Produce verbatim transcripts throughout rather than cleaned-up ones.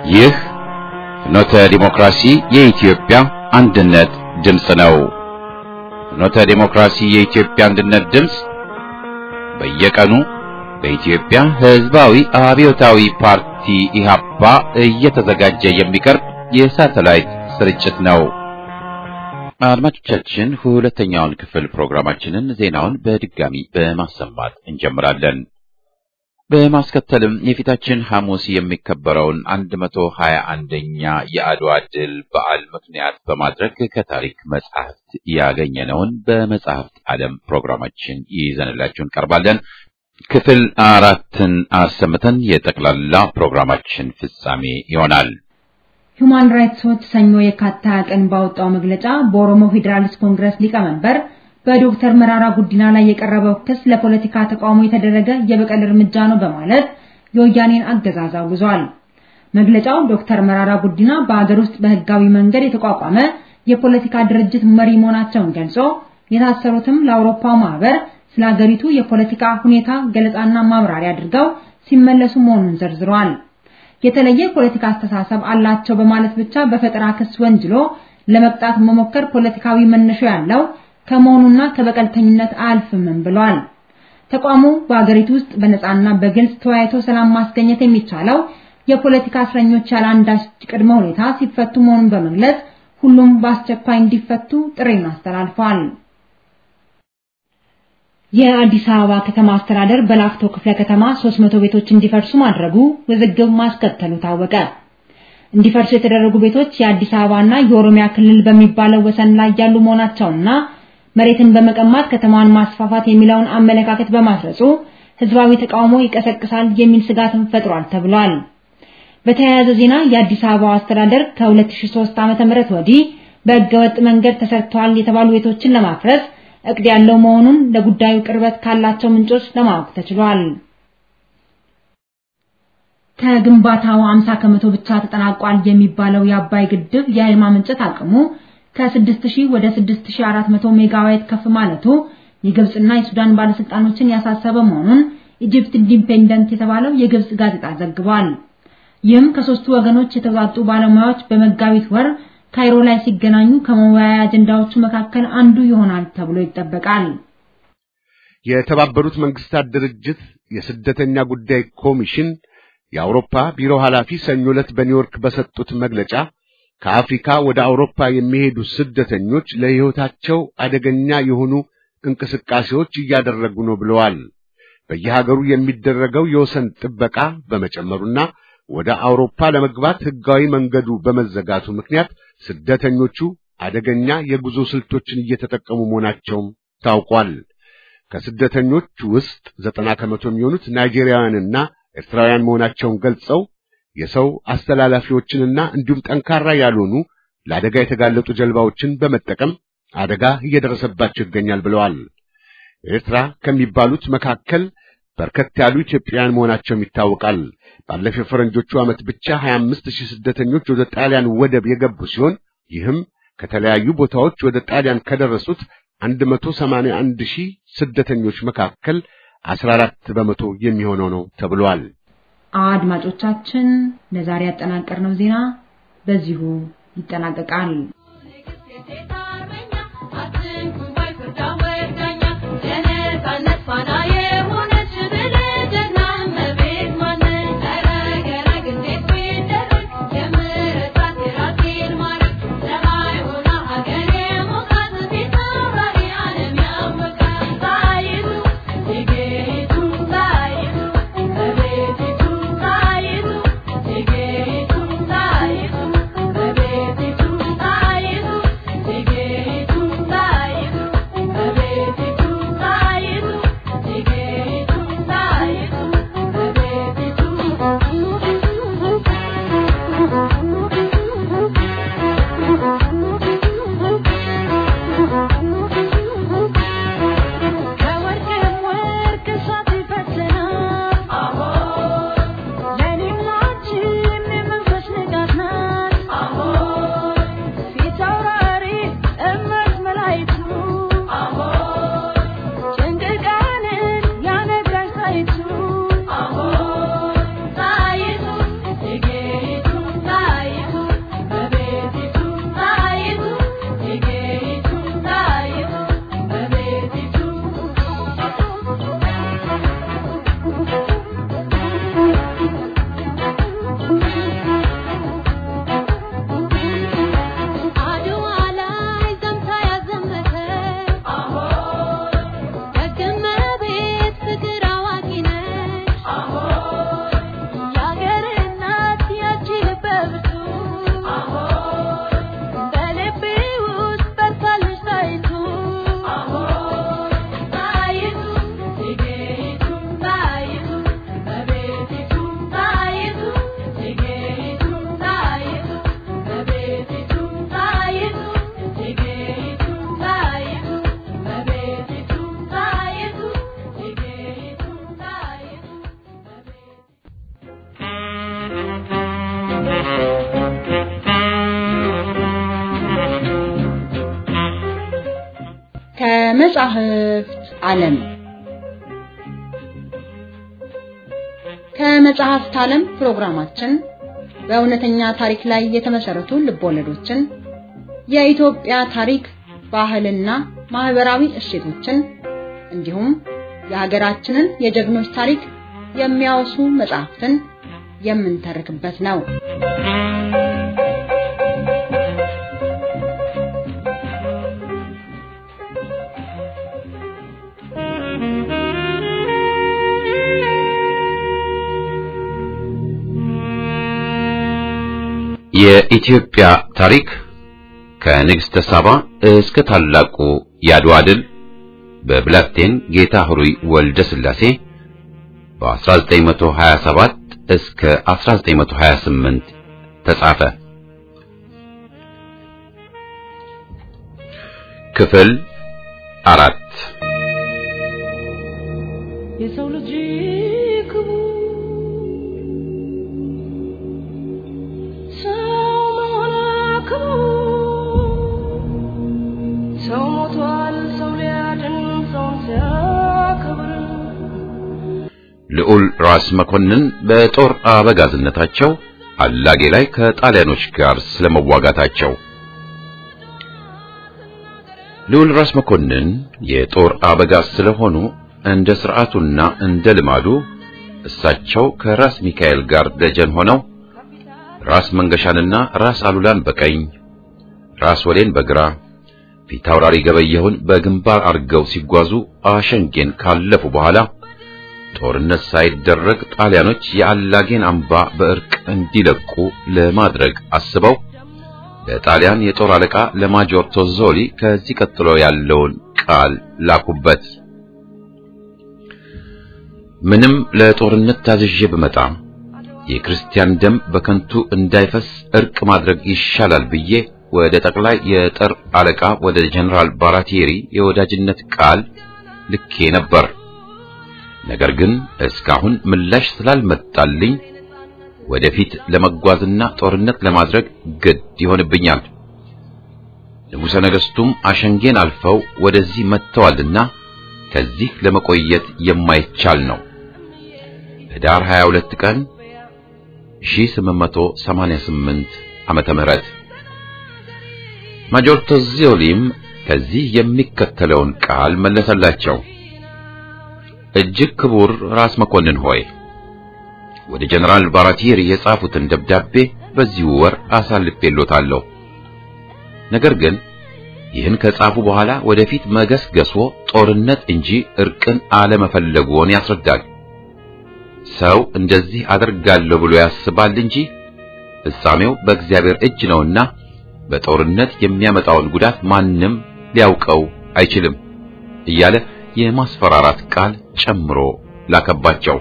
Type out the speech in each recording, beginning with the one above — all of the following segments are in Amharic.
ይህ ፍኖተ ዲሞክራሲ የኢትዮጵያ አንድነት ድምፅ ነው። ፍኖተ ዲሞክራሲ የኢትዮጵያ አንድነት ድምፅ በየቀኑ በኢትዮጵያ ሕዝባዊ አብዮታዊ ፓርቲ ኢህአፓ እየተዘጋጀ የሚቀርብ የሳተላይት ስርጭት ነው። አድማጮቻችን ሁለተኛውን ክፍል ፕሮግራማችንን ዜናውን በድጋሚ በማሰማት እንጀምራለን። በማስከተልም የፊታችን ሐሙስ የሚከበረውን አንድ መቶ ሀያ አንደኛ የአድዋ ድል በዓል ምክንያት በማድረግ ከታሪክ መጽሐፍት ያገኘነውን በመጽሐፍት ዓለም ፕሮግራማችን ይዘንላችሁ እንቀርባለን። ክፍል አራትን አሰምተን የጠቅላላ ፕሮግራማችን ፍጻሜ ይሆናል። ሁማን ራይትስ ዎች ሰኞ የካቲት ሃያ ቀን ባወጣው መግለጫ በኦሮሞ ፌዴራሊስት ኮንግረስ ሊቀመንበር በዶክተር መራራ ጉዲና ላይ የቀረበው ክስ ለፖለቲካ ተቃውሞ የተደረገ የበቀል እርምጃ ነው በማለት የወያኔን አገዛዝ አውግዟል። መግለጫው ዶክተር መራራ ጉዲና በአገር ውስጥ በህጋዊ መንገድ የተቋቋመ የፖለቲካ ድርጅት መሪ መሆናቸውን ገልጾ የታሰሩትም ለአውሮፓው ማህበር ስለ ሀገሪቱ የፖለቲካ ሁኔታ ገለጻና ማብራሪያ አድርገው ሲመለሱ መሆኑን ዘርዝሯል። የተለየ ፖለቲካ አስተሳሰብ አላቸው በማለት ብቻ በፈጠራ ክስ ወንጅሎ ለመቅጣት መሞከር ፖለቲካዊ መነሻ ያለው ከመሆኑና ከበቀልተኝነት አልፍም ብሏል። ተቋሙ በአገሪቱ ውስጥ በነጻና በግልጽ ተወያይቶ ሰላም ማስገኘት የሚቻለው የፖለቲካ እስረኞች ያለ አንዳች ቅድመ ሁኔታ ሲፈቱ መሆኑን በመግለጽ ሁሉም በአስቸኳይ እንዲፈቱ ጥሪን አስተላልፏል። የአዲስ አበባ ከተማ አስተዳደር በላፍቶ ክፍለ ከተማ ሶስት መቶ ቤቶች እንዲፈርሱ ማድረጉ ውዝግብ ማስከተሉ ታወቀ። እንዲፈርሱ የተደረጉ ቤቶች የአዲስ አበባና የኦሮሚያ ክልል በሚባለው ወሰን ላይ ያሉ መሆናቸውና መሬትን በመቀማት ከተማዋን ማስፋፋት የሚለውን አመለካከት በማስረጹ ህዝባዊ ተቃውሞ ይቀሰቅሳል የሚል ስጋትን ፈጥሯል ተብሏል። በተያያዘ ዜና የአዲስ አበባ አስተዳደር ከሁለት ሺህ ሶስት ዓመተ ምህረት ወዲህ በህገወጥ መንገድ ተሰርተዋል የተባሉ ቤቶችን ለማፍረስ እቅድ ያለው መሆኑን ለጉዳዩ ቅርበት ካላቸው ምንጮች ለማወቅ ተችሏል። ከግንባታው ሃምሳ ከመቶ ብቻ ተጠናቋል የሚባለው የአባይ ግድብ የኃይል ማመንጨት አቅሙ ከስድስት ሺህ ወደ ስድስት ሺህ አራት መቶ ሜጋዋት ከፍ ማለቱ የግብጽና የሱዳን ባለስልጣኖችን ያሳሰበ መሆኑን ኢጂፕት ኢንዲፔንደንት የተባለው የግብጽ ጋዜጣ ዘግቧል። ይህም ከሶስቱ ወገኖች የተውጣጡ ባለሙያዎች በመጋቢት ወር ካይሮ ላይ ሲገናኙ ከመወያያ አጀንዳዎቹ መካከል አንዱ ይሆናል ተብሎ ይጠበቃል። የተባበሩት መንግስታት ድርጅት የስደተኛ ጉዳይ ኮሚሽን የአውሮፓ ቢሮ ኃላፊ ሰኞ ዕለት በኒውዮርክ በሰጡት መግለጫ ከአፍሪካ ወደ አውሮፓ የሚሄዱ ስደተኞች ለሕይወታቸው አደገኛ የሆኑ እንቅስቃሴዎች እያደረጉ ነው ብለዋል። በየሀገሩ የሚደረገው የወሰን ጥበቃ በመጨመሩና ወደ አውሮፓ ለመግባት ህጋዊ መንገዱ በመዘጋቱ ምክንያት ስደተኞቹ አደገኛ የጉዞ ስልቶችን እየተጠቀሙ መሆናቸውም ታውቋል። ከስደተኞች ውስጥ ዘጠና ከመቶ የሚሆኑት ናይጄሪያውያንና ኤርትራውያን መሆናቸውን ገልጸው የሰው አስተላላፊዎችንና እንዲሁም ጠንካራ ያልሆኑ ለአደጋ የተጋለጡ ጀልባዎችን በመጠቀም አደጋ እየደረሰባቸው ይገኛል ብለዋል። ኤርትራ ከሚባሉት መካከል በርከት ያሉ ኢትዮጵያውያን መሆናቸው ይታወቃል። ባለፈው ፈረንጆቹ ዓመት ብቻ ሀያ አምስት ሺህ ስደተኞች ወደ ጣሊያን ወደብ የገቡ ሲሆን ይህም ከተለያዩ ቦታዎች ወደ ጣሊያን ከደረሱት አንድ መቶ ሰማንያ አንድ ሺህ ስደተኞች መካከል አስራ አራት በመቶ የሚሆነው ነው ተብሏል። አድማጮቻችን ለዛሬ ያጠናቀርነው ዜና በዚሁ ይጠናቀቃል። Bye. ከመጻሕፍት ዓለም ከመጻሕፍት ዓለም ፕሮግራማችን በእውነተኛ ታሪክ ላይ የተመሰረቱ ልቦለዶችን የኢትዮጵያ ታሪክ ባህልና ማህበራዊ እሴቶችን እንዲሁም የሀገራችንን የጀግኖች ታሪክ የሚያወሱ መጻሕፍትን የምንተርክበት ነው። የኢትዮጵያ ታሪክ ከንግሥተ ሳባ እስከ ታላቁ የአድዋ ድል በብላቴን ጌታ ኅሩይ ወልደ ሥላሴ በ1927 እስከ አስራ ዘጠኝ መቶ ሀያ ስምንት ተጻፈ። ክፍል አራት የሰው ልጅ ሰው ሞቷል ሰው ሊያድን ሰውን ሲያከብር ልዑል ራስ መኮንን በጦር አበጋዝነታቸው አላጌ ላይ ከጣሊያኖች ጋር ስለመዋጋታቸው። ልዑል ራስ መኮንን የጦር አበጋዝ ስለሆኑ እንደ ሥርዓቱና እንደ ልማዱ እሳቸው ከራስ ሚካኤል ጋር ደጀን ሆነው ራስ መንገሻንና ራስ አሉላን በቀኝ ራስ ወሌን በግራ ፊታውራሪ ገበየሁን በግንባር አርገው ሲጓዙ አሸንጌን ካለፉ በኋላ ጦርነት ሳይደረግ ጣሊያኖች የአላጌን አምባ በእርቅ እንዲለቁ ለማድረግ አስበው ለጣሊያን የጦር አለቃ ለማጆር ቶዞሊ ከዚህ ቀጥሎ ያለውን ቃል ላኩበት። ምንም ለጦርነት ታዝዤ ብመጣ የክርስቲያን ደም በከንቱ እንዳይፈስ እርቅ ማድረግ ይሻላል ብዬ ወደ ጠቅላይ የጦር አለቃ ወደ ጀነራል ባራቲሪ የወዳጅነት ቃል ልኬ ነበር። ነገር ግን እስካሁን ምላሽ ስላልመጣልኝ ወደፊት ለመጓዝና ጦርነት ለማድረግ ግድ ይሆንብኛል። ንጉሠ ነገሥቱም አሸንጌን አልፈው ወደዚህ መጥተዋልና ከዚህ ለመቆየት የማይቻል ነው። ህዳር ሀያ ሁለት ቀን ሺህ ስምንት መቶ ሰማንያ ስምንት ዓመተ ምህረት ማጆር ቶዞሊም ከዚህ የሚከተለውን ቃል መለሰላቸው። እጅግ ክቡር ራስ መኮንን ሆይ ወደ ጀነራል ባራቲሪ የጻፉትን ደብዳቤ በዚህ ወር አሳልፌሎታለሁ። ነገር ግን ይህን ከጻፉ በኋላ ወደፊት መገስገሶ ጦርነት እንጂ እርቅን አለመፈለጉን ያስረዳል። ሰው እንደዚህ አደርጋለሁ ብሎ ያስባል እንጂ ፍጻሜው በእግዚአብሔር እጅ ነውና በጦርነት የሚያመጣውን ጉዳት ማንም ሊያውቀው አይችልም እያለ የማስፈራራት ቃል ጨምሮ ላከባቸው።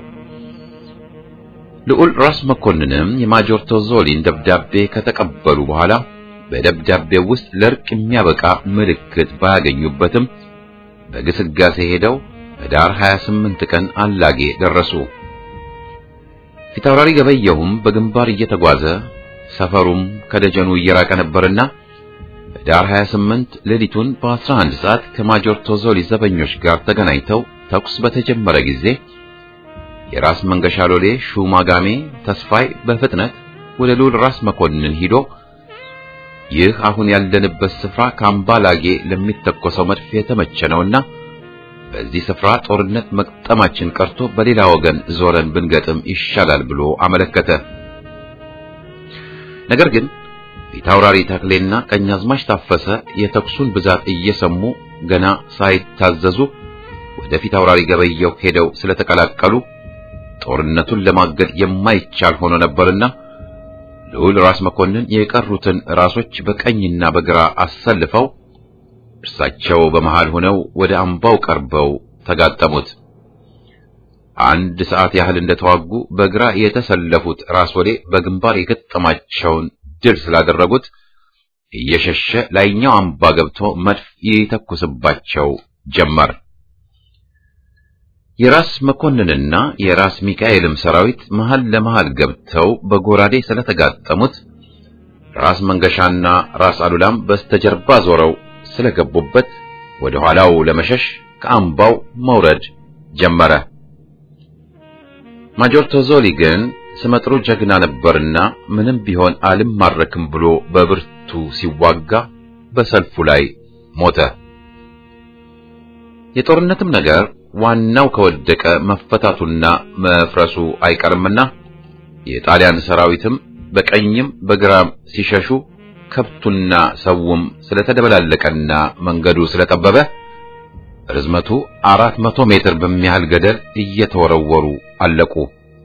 ልዑል ራስ መኮንንም የማጆር ቶዞሊን ደብዳቤ ከተቀበሉ በኋላ በደብዳቤው ውስጥ ለእርቅ የሚያበቃ ምልክት ባያገኙበትም በግስጋሴ ሄደው ህዳር ሀያ ስምንት ቀን አላጌ ደረሱ። ፊታውራሪ ገበየሁም በግንባር እየተጓዘ ሰፈሩም ከደጀኑ እየራቀ ነበርና ህዳር ሀያ ስምንት ሌሊቱን በአስራ አንድ ሰዓት ከማጆር ቶዞሊ ዘበኞች ጋር ተገናኝተው ተኩስ በተጀመረ ጊዜ የራስ መንገሻ ሎሌ ሹማጋሜ ተስፋይ በፍጥነት ወደ ልዑል ራስ መኮንን ሂዶ ይህ አሁን ያለንበት ስፍራ ካምባላጌ ለሚተኮሰው መድፍ የተመቸ ነውና በዚህ ስፍራ ጦርነት መቅጠማችን ቀርቶ በሌላ ወገን ዞረን ብንገጥም ይሻላል ብሎ አመለከተ። ነገር ግን ፊታውራሪ ተክሌና ቀኛዝማች ታፈሰ የተኩሱን ብዛት እየሰሙ ገና ሳይታዘዙ ወደ ፊታውራሪ ገበየሁ ሄደው ስለተቀላቀሉ ጦርነቱን ለማገድ የማይቻል ሆኖ ነበርና ልዑል ራስ መኮንን የቀሩትን ራሶች በቀኝና በግራ አሰልፈው እርሳቸው በመሃል ሆነው ወደ አምባው ቀርበው ተጋጠሙት። አንድ ሰዓት ያህል እንደተዋጉ በግራ የተሰለፉት ራስ ወሌ በግንባር የገጠማቸውን ድል ስላደረጉት እየሸሸ ላይኛው አምባ ገብቶ መድፍ ይተኩስባቸው ጀመር። የራስ መኮንንና የራስ ሚካኤልም ሰራዊት መሃል ለመሃል ገብተው በጎራዴ ስለተጋጠሙት ራስ መንገሻና ራስ አሉላም በስተጀርባ ዞረው ስለገቡበት ወደ ኋላው ለመሸሽ ከአምባው መውረድ ጀመረ። ማጆር ቶዞሊ ግን ስመጥሩ ጀግና ነበርና ምንም ቢሆን አልማረክም ብሎ በብርቱ ሲዋጋ በሰልፉ ላይ ሞተ። የጦርነትም ነገር ዋናው ከወደቀ መፈታቱና መፍረሱ አይቀርምና የጣሊያን ሰራዊትም በቀኝም በግራም ሲሸሹ ከብቱና ሰውም ስለተደበላለቀና መንገዱ ስለጠበበ ርዝመቱ አራት መቶ ሜትር በሚያህል ገደል እየተወረወሩ አለቁ።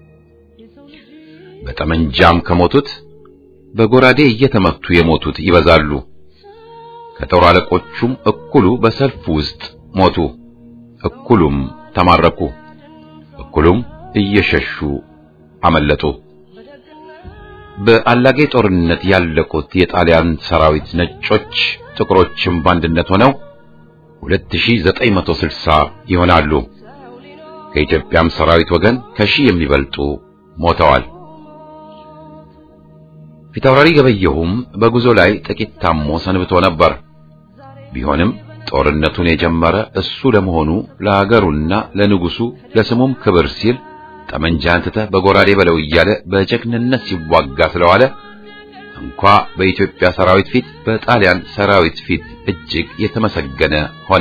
በጠመንጃም ከሞቱት በጎራዴ እየተመቱ የሞቱት ይበዛሉ። ከጦር አለቆቹም እኩሉ በሰልፍ ውስጥ ሞቱ፣ እኩሉም ተማረኩ፣ እኩሉም እየሸሹ አመለጡ። በአላጌ ጦርነት ያለቁት የጣሊያን ሰራዊት ነጮች ጥቁሮችም ባንድነት ሆነው ሁለት ሺህ ዘጠኝ መቶ ስልሳ ይሆናሉ። ከኢትዮጵያም ሰራዊት ወገን ከሺህ የሚበልጡ ሞተዋል። ፊታውራሪ ገበየሁም በጉዞ ላይ ጥቂት ታሞ ሰንብቶ ነበር። ቢሆንም ጦርነቱን የጀመረ እሱ ለመሆኑ ለሀገሩና ለንጉሱ ለስሙም ክብር ሲል ጠመንጃን ትተህ በጎራዴ በለው እያለ በጀግንነት ሲዋጋ ስለዋለ እንኳ በኢትዮጵያ ሰራዊት ፊት በጣሊያን ሰራዊት ፊት እጅግ የተመሰገነ ሆነ።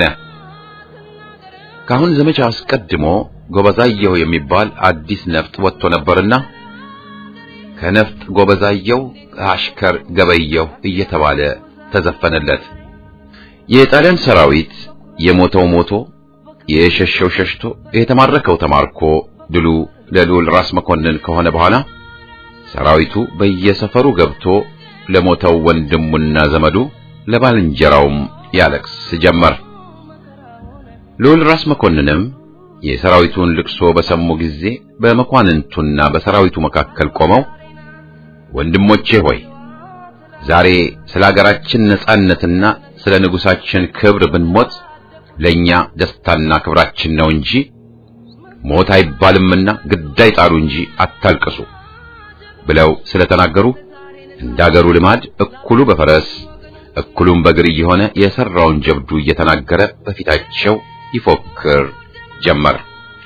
ካሁን ዘመቻ አስቀድሞ ጎበዛየሁ የሚባል አዲስ ነፍጥ ወጥቶ ነበርና ከነፍጥ ጎበዛየሁ አሽከር ገበየሁ እየተባለ ተዘፈነለት። የጣሊያን ሰራዊት የሞተው ሞቶ የሸሸው ሸሽቶ የተማረከው ተማርኮ ድሉ ለልዑል ራስ መኮንን ከሆነ በኋላ ሰራዊቱ በየሰፈሩ ገብቶ ለሞተው ወንድሙና ዘመዱ ለባልንጀራውም ያለቅስ ጀመር። ልዑል ራስ መኮንንም የሰራዊቱን ልቅሶ በሰሙ ጊዜ በመኳንንቱና በሰራዊቱ መካከል ቆመው ወንድሞቼ ሆይ ዛሬ ስለ ሀገራችን ነጻነትና ስለ ንጉሳችን ክብር ብንሞት ለኛ ደስታና ክብራችን ነው እንጂ ሞት አይባልምና ግዳይ ጣሉ እንጂ አታልቅሱ ብለው ስለተናገሩ እንዳገሩ ልማድ እኩሉ በፈረስ እኩሉም በእግር እየሆነ የሰራውን ጀብዱ እየተናገረ በፊታቸው ይፎክር ጀመር።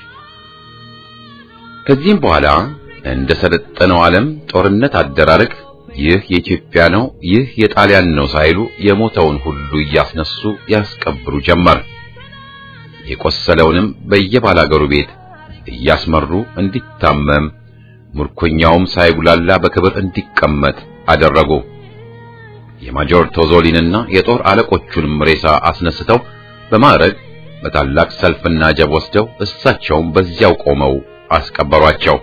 ከዚህም በኋላ እንደ ሰለጠነው ዓለም ጦርነት አደራረግ ይህ የኢትዮጵያ ነው፣ ይህ የጣሊያን ነው ሳይሉ የሞተውን ሁሉ እያስነሱ ያስቀብሩ ጀመር። የቆሰለውንም በየባላገሩ ቤት እያስመሩ እንዲታመም ምርኮኛውም ሳይጉላላ በክብር እንዲቀመጥ አደረጉ። የማጆር ቶዞሊንና የጦር አለቆቹንም ሬሳ አስነስተው በማዕረግ በታላቅ ሰልፍና ጀብ ወስደው እሳቸውም በዚያው ቆመው አስቀበሯቸው።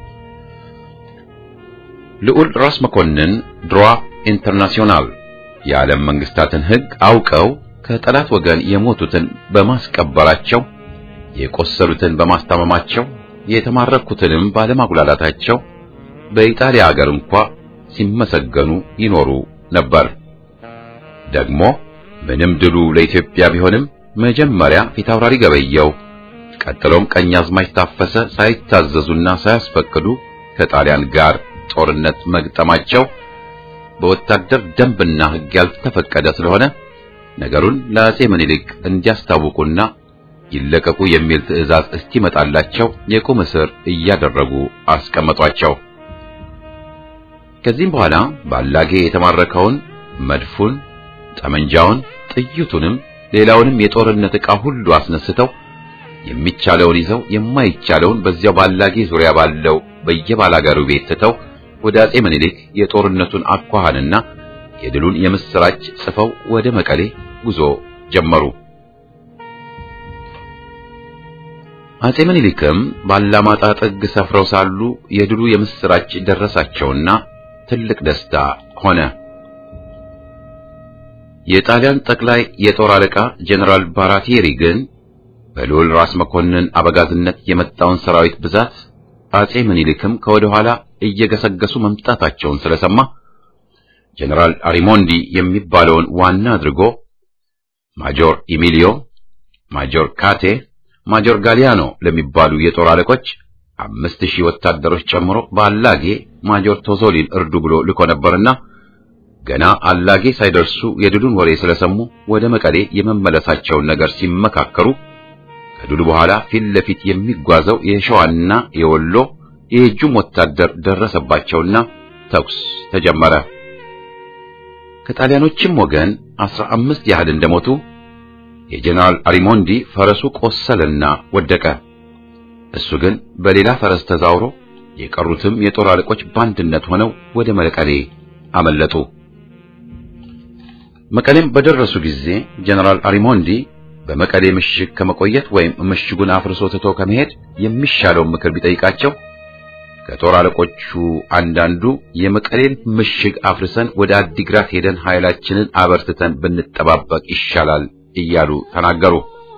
ልዑል ራስ መኮንን ድሮዋ ኢንተርናሽናል የዓለም መንግስታትን ሕግ አውቀው ከጠላት ወገን የሞቱትን በማስቀበራቸው የቆሰሉትን በማስታመማቸው የተማረኩትንም ባለማጉላላታቸው በኢጣሊያ ሀገር እንኳ ሲመሰገኑ ይኖሩ ነበር። ደግሞ ምንም ድሉ ለኢትዮጵያ ቢሆንም መጀመሪያ ፊታውራሪ ገበየው ቀጥሎም ቀኛዝማች ታፈሰ ሳይታዘዙና ሳያስፈቅዱ ከጣሊያን ጋር ጦርነት መግጠማቸው በወታደር ደንብና ሕግ ያልተፈቀደ ስለሆነ ነገሩን ለአጼ ምኒልክ እንዲያስታውቁና ይለቀቁ የሚል ትዕዛዝ እስኪመጣላቸው የቁም እስር እያደረጉ አስቀመጧቸው። ከዚህም በኋላ ባላጌ የተማረከውን መድፉን፣ ጠመንጃውን፣ ጥይቱንም ሌላውንም የጦርነት ዕቃ ሁሉ አስነስተው የሚቻለውን ይዘው የማይቻለውን በዚያው ባላጌ ዙሪያ ባለው በየባላጋሩ ቤት ትተው ወደ አጼ ምኒልክ የጦርነቱን አኳኋንና የድሉን የምስራች ጽፈው ወደ መቀሌ ጉዞ ጀመሩ። አጼ ምኒልክም ባላማጣ ጥግ ሰፍረው ሳሉ የድሉ የምስራች ደረሳቸውና ትልቅ ደስታ ሆነ። የጣሊያን ጠቅላይ የጦር አለቃ ጀነራል ባራቲሪ ግን በልዑል ራስ መኮንን አበጋዝነት የመጣውን ሰራዊት ብዛት አጼ ምኒልክም ከወደ ኋላ እየገሰገሱ መምጣታቸውን ስለሰማ ጀነራል አሪሞንዲ የሚባለውን ዋና አድርጎ ማጆር ኢሚሊዮ፣ ማጆር ካቴ፣ ማጆር ጋሊያኖ ለሚባሉ የጦር አለቆች አምስት ሺህ ወታደሮች ጨምሮ ባላጌ ማጆር ቶዞሊን እርዱ ብሎ ልኮ ነበርና ገና አላጌ ሳይደርሱ የድሉን ወሬ ስለሰሙ ወደ መቀሌ የመመለሳቸውን ነገር ሲመካከሩ ከድሉ በኋላ ፊት ለፊት የሚጓዘው የሸዋና የወሎ የእጁም ወታደር ደረሰባቸውና ተኩስ ተጀመረ። ከጣሊያኖችም ወገን አስራ አምስት ያህል እንደሞቱ የጀነራል አሪሞንዲ ፈረሱ ቆሰለና ወደቀ። እሱ ግን በሌላ ፈረስ ተዛውሮ የቀሩትም የጦር አለቆች ባንድነት ሆነው ወደ መቀሌ አመለጡ። መቀሌም በደረሱ ጊዜ ጀነራል አሪሞንዲ በመቀሌ ምሽግ ከመቆየት ወይም ምሽጉን አፍርሶ ትቶ ከመሄድ የሚሻለው ምክር ቢጠይቃቸው ከጦር አለቆቹ አንዳንዱ የመቀሌን ምሽግ አፍርሰን ወደ አዲግራት ሄደን ኃይላችንን አበርትተን ብንጠባበቅ ይሻላል እያሉ ተናገሩ።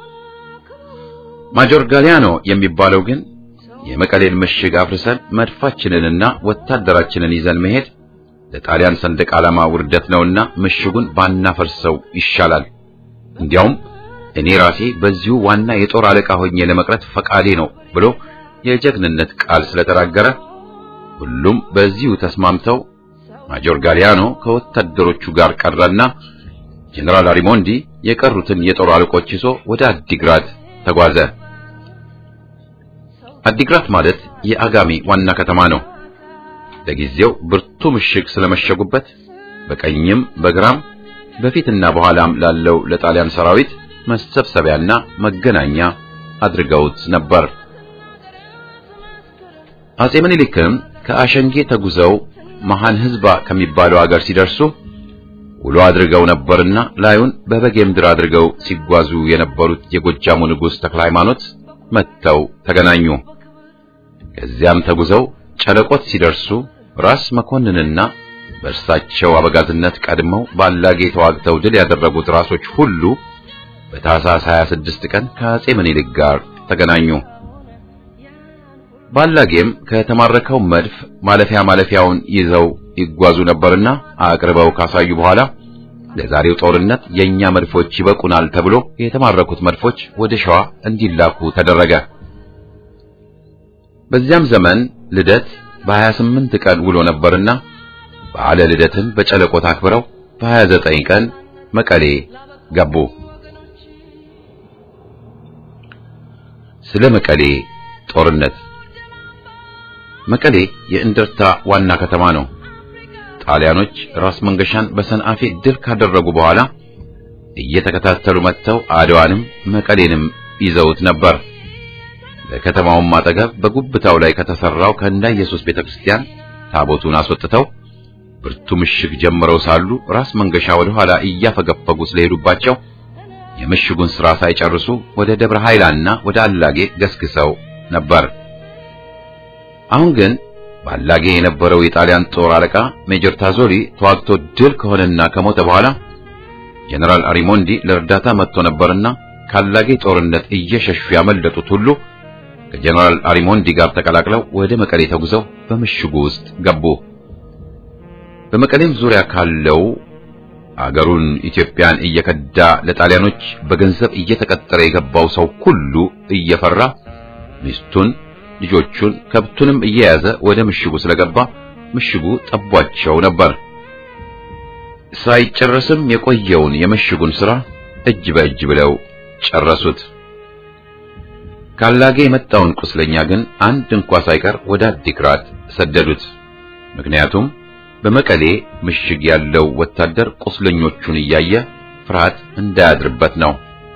ማጆር ጋሊያኖ የሚባለው ግን የመቀሌን ምሽግ አፍርሰን መድፋችንንና ወታደራችንን ይዘን መሄድ ለጣሊያን ሰንደቅ ዓላማ ውርደት ነውና ምሽጉን ባናፈርሰው ይሻላል፣ እንዲያውም እኔ ራሴ በዚሁ ዋና የጦር አለቃ ሆኜ ለመቅረት ፈቃዴ ነው ብሎ የጀግንነት ቃል ስለተናገረ ሁሉም በዚሁ ተስማምተው ማጆር ጋሊያኖ ከወታደሮቹ ጋር ቀረና ጀነራል አሪሞንዲ የቀሩትን የጦር አለቆች ይዞ ወደ አዲግራት ተጓዘ። አዲግራት ማለት የአጋሚ ዋና ከተማ ነው። ለጊዜው ብርቱ ምሽግ ስለመሸጉበት በቀኝም በግራም በፊትና በኋላም ላለው ለጣሊያን ሰራዊት መሰብሰቢያና መገናኛ አድርገውት ነበር። አጼ ምኒልክም ከአሸንጌ ተጉዘው መሃን ህዝባ ከሚባለው አገር ሲደርሱ ውሎ አድርገው ነበርና ላዩን በበጌ ምድር አድርገው ሲጓዙ የነበሩት የጎጃሙ ንጉሥ ተክለ ሃይማኖት መጥተው ተገናኙ። ከዚያም ተጉዘው ጨለቆት ሲደርሱ ራስ መኮንንና በእርሳቸው አበጋዝነት ቀድመው ባላጌ ተዋግተው ድል ያደረጉት ራሶች ሁሉ በታኅሳስ ሃያ ስድስት ቀን ከአጼ ምኒልክ ጋር ተገናኙ። ባላጌም ከተማረከው መድፍ ማለፊያ ማለፊያውን ይዘው ይጓዙ ነበርና አቅርበው ካሳዩ በኋላ ለዛሬው ጦርነት የኛ መድፎች ይበቁናል ተብሎ የተማረኩት መድፎች ወደ ሸዋ እንዲላኩ ተደረገ። በዚያም ዘመን ልደት በሀያ ስምንት ቀን ውሎ ነበርና በዓለ ልደትን በጨለቆት አክብረው በሀያ ዘጠኝ ቀን መቀሌ ገቡ። ስለ መቀሌ ጦርነት። መቀሌ የእንደርታ ዋና ከተማ ነው። ጣሊያኖች ራስ መንገሻን በሰንአፌ ድል ካደረጉ በኋላ እየተከታተሉ መጥተው አድዋንም መቀሌንም ይዘውት ነበር። ለከተማውም አጠገብ በጉብታው ላይ ከተሰራው ከእንዳ ኢየሱስ ቤተክርስቲያን ታቦቱን አስወጥተው ብርቱ ምሽግ ጀምረው ሳሉ ራስ መንገሻ ወደ ኋላ እያፈገፈጉ ስለሄዱባቸው የምሽጉን ሥራ ሳይጨርሱ ወደ ደብረ ኃይላና ወደ አላጌ ገስግሰው ነበር። አሁን ግን ባላጌ የነበረው የጣሊያን ጦር አለቃ ሜጀር ታዞሪ ተዋግቶ ድል ከሆነና ከሞተ በኋላ ጀነራል አሪሞንዲ ለእርዳታ መጥቶ ነበርና ካላጌ ጦርነት እየሸሹ ያመለጡት ሁሉ ከጀነራል አሪሞንዲ ጋር ተቀላቅለው ወደ መቀሌ ተጉዘው በምሽጉ ውስጥ ገቡ። በመቀሌም ዙሪያ ካለው አገሩን ኢትዮጵያን እየከዳ ለጣሊያኖች በገንዘብ እየተቀጠረ የገባው ሰው ሁሉ እየፈራ ሚስቱን፣ ልጆቹን፣ ከብቱንም እየያዘ ወደ ምሽጉ ስለገባ ምሽጉ ጠቧቸው ነበር። ሳይጨርስም የቆየውን የምሽጉን ሥራ እጅ በእጅ ብለው ጨረሱት። ካላጌ የመጣውን ቁስለኛ ግን አንድ እንኳ ሳይቀር ወደ አዲግራት ሰደዱት። ምክንያቱም በመቀሌ ምሽግ ያለው ወታደር ቁስለኞቹን እያየ ፍርሃት እንዳያድርበት ነው።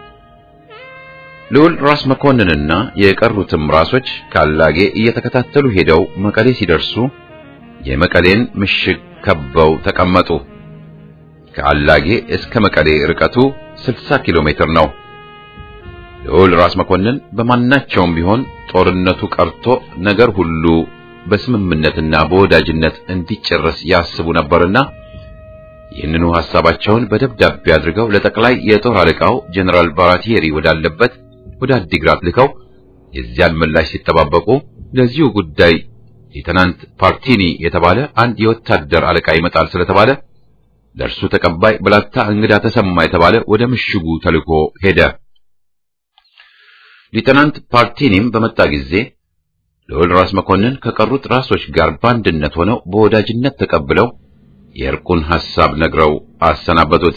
ልዑል ራስ መኮንንና የቀሩትም ራሶች ካላጌ እየተከታተሉ ሄደው መቀሌ ሲደርሱ የመቀሌን ምሽግ ከበው ተቀመጡ። ከአላጌ እስከ መቀሌ ርቀቱ ስልሳ ኪሎ ሜትር ነው። ልዑል ራስ መኮንን በማናቸውም ቢሆን ጦርነቱ ቀርቶ ነገር ሁሉ በስምምነትና በወዳጅነት እንዲጨረስ ያስቡ ነበርና ይህንኑ ሐሳባቸውን በደብዳቤ አድርገው ለጠቅላይ የጦር አለቃው ጀነራል ባራቲየሪ ወዳለበት ወደ አዲግራት ልከው የዚያን ምላሽ ሲጠባበቁ ለዚሁ ጉዳይ ሌተናንት ፓርቲኒ የተባለ አንድ የወታደር አለቃ ይመጣል ስለተባለ ለእርሱ ተቀባይ ብላታ እንግዳ ተሰማ የተባለ ወደ ምሽጉ ተልኮ ሄደ። ሌተናንት ፓርቲኒም በመጣ ጊዜ ልዑል ራስ መኮንን ከቀሩት ራሶች ጋር ባንድነት ሆነው በወዳጅነት ተቀብለው የእርቁን ሐሳብ ነግረው አሰናበቱት።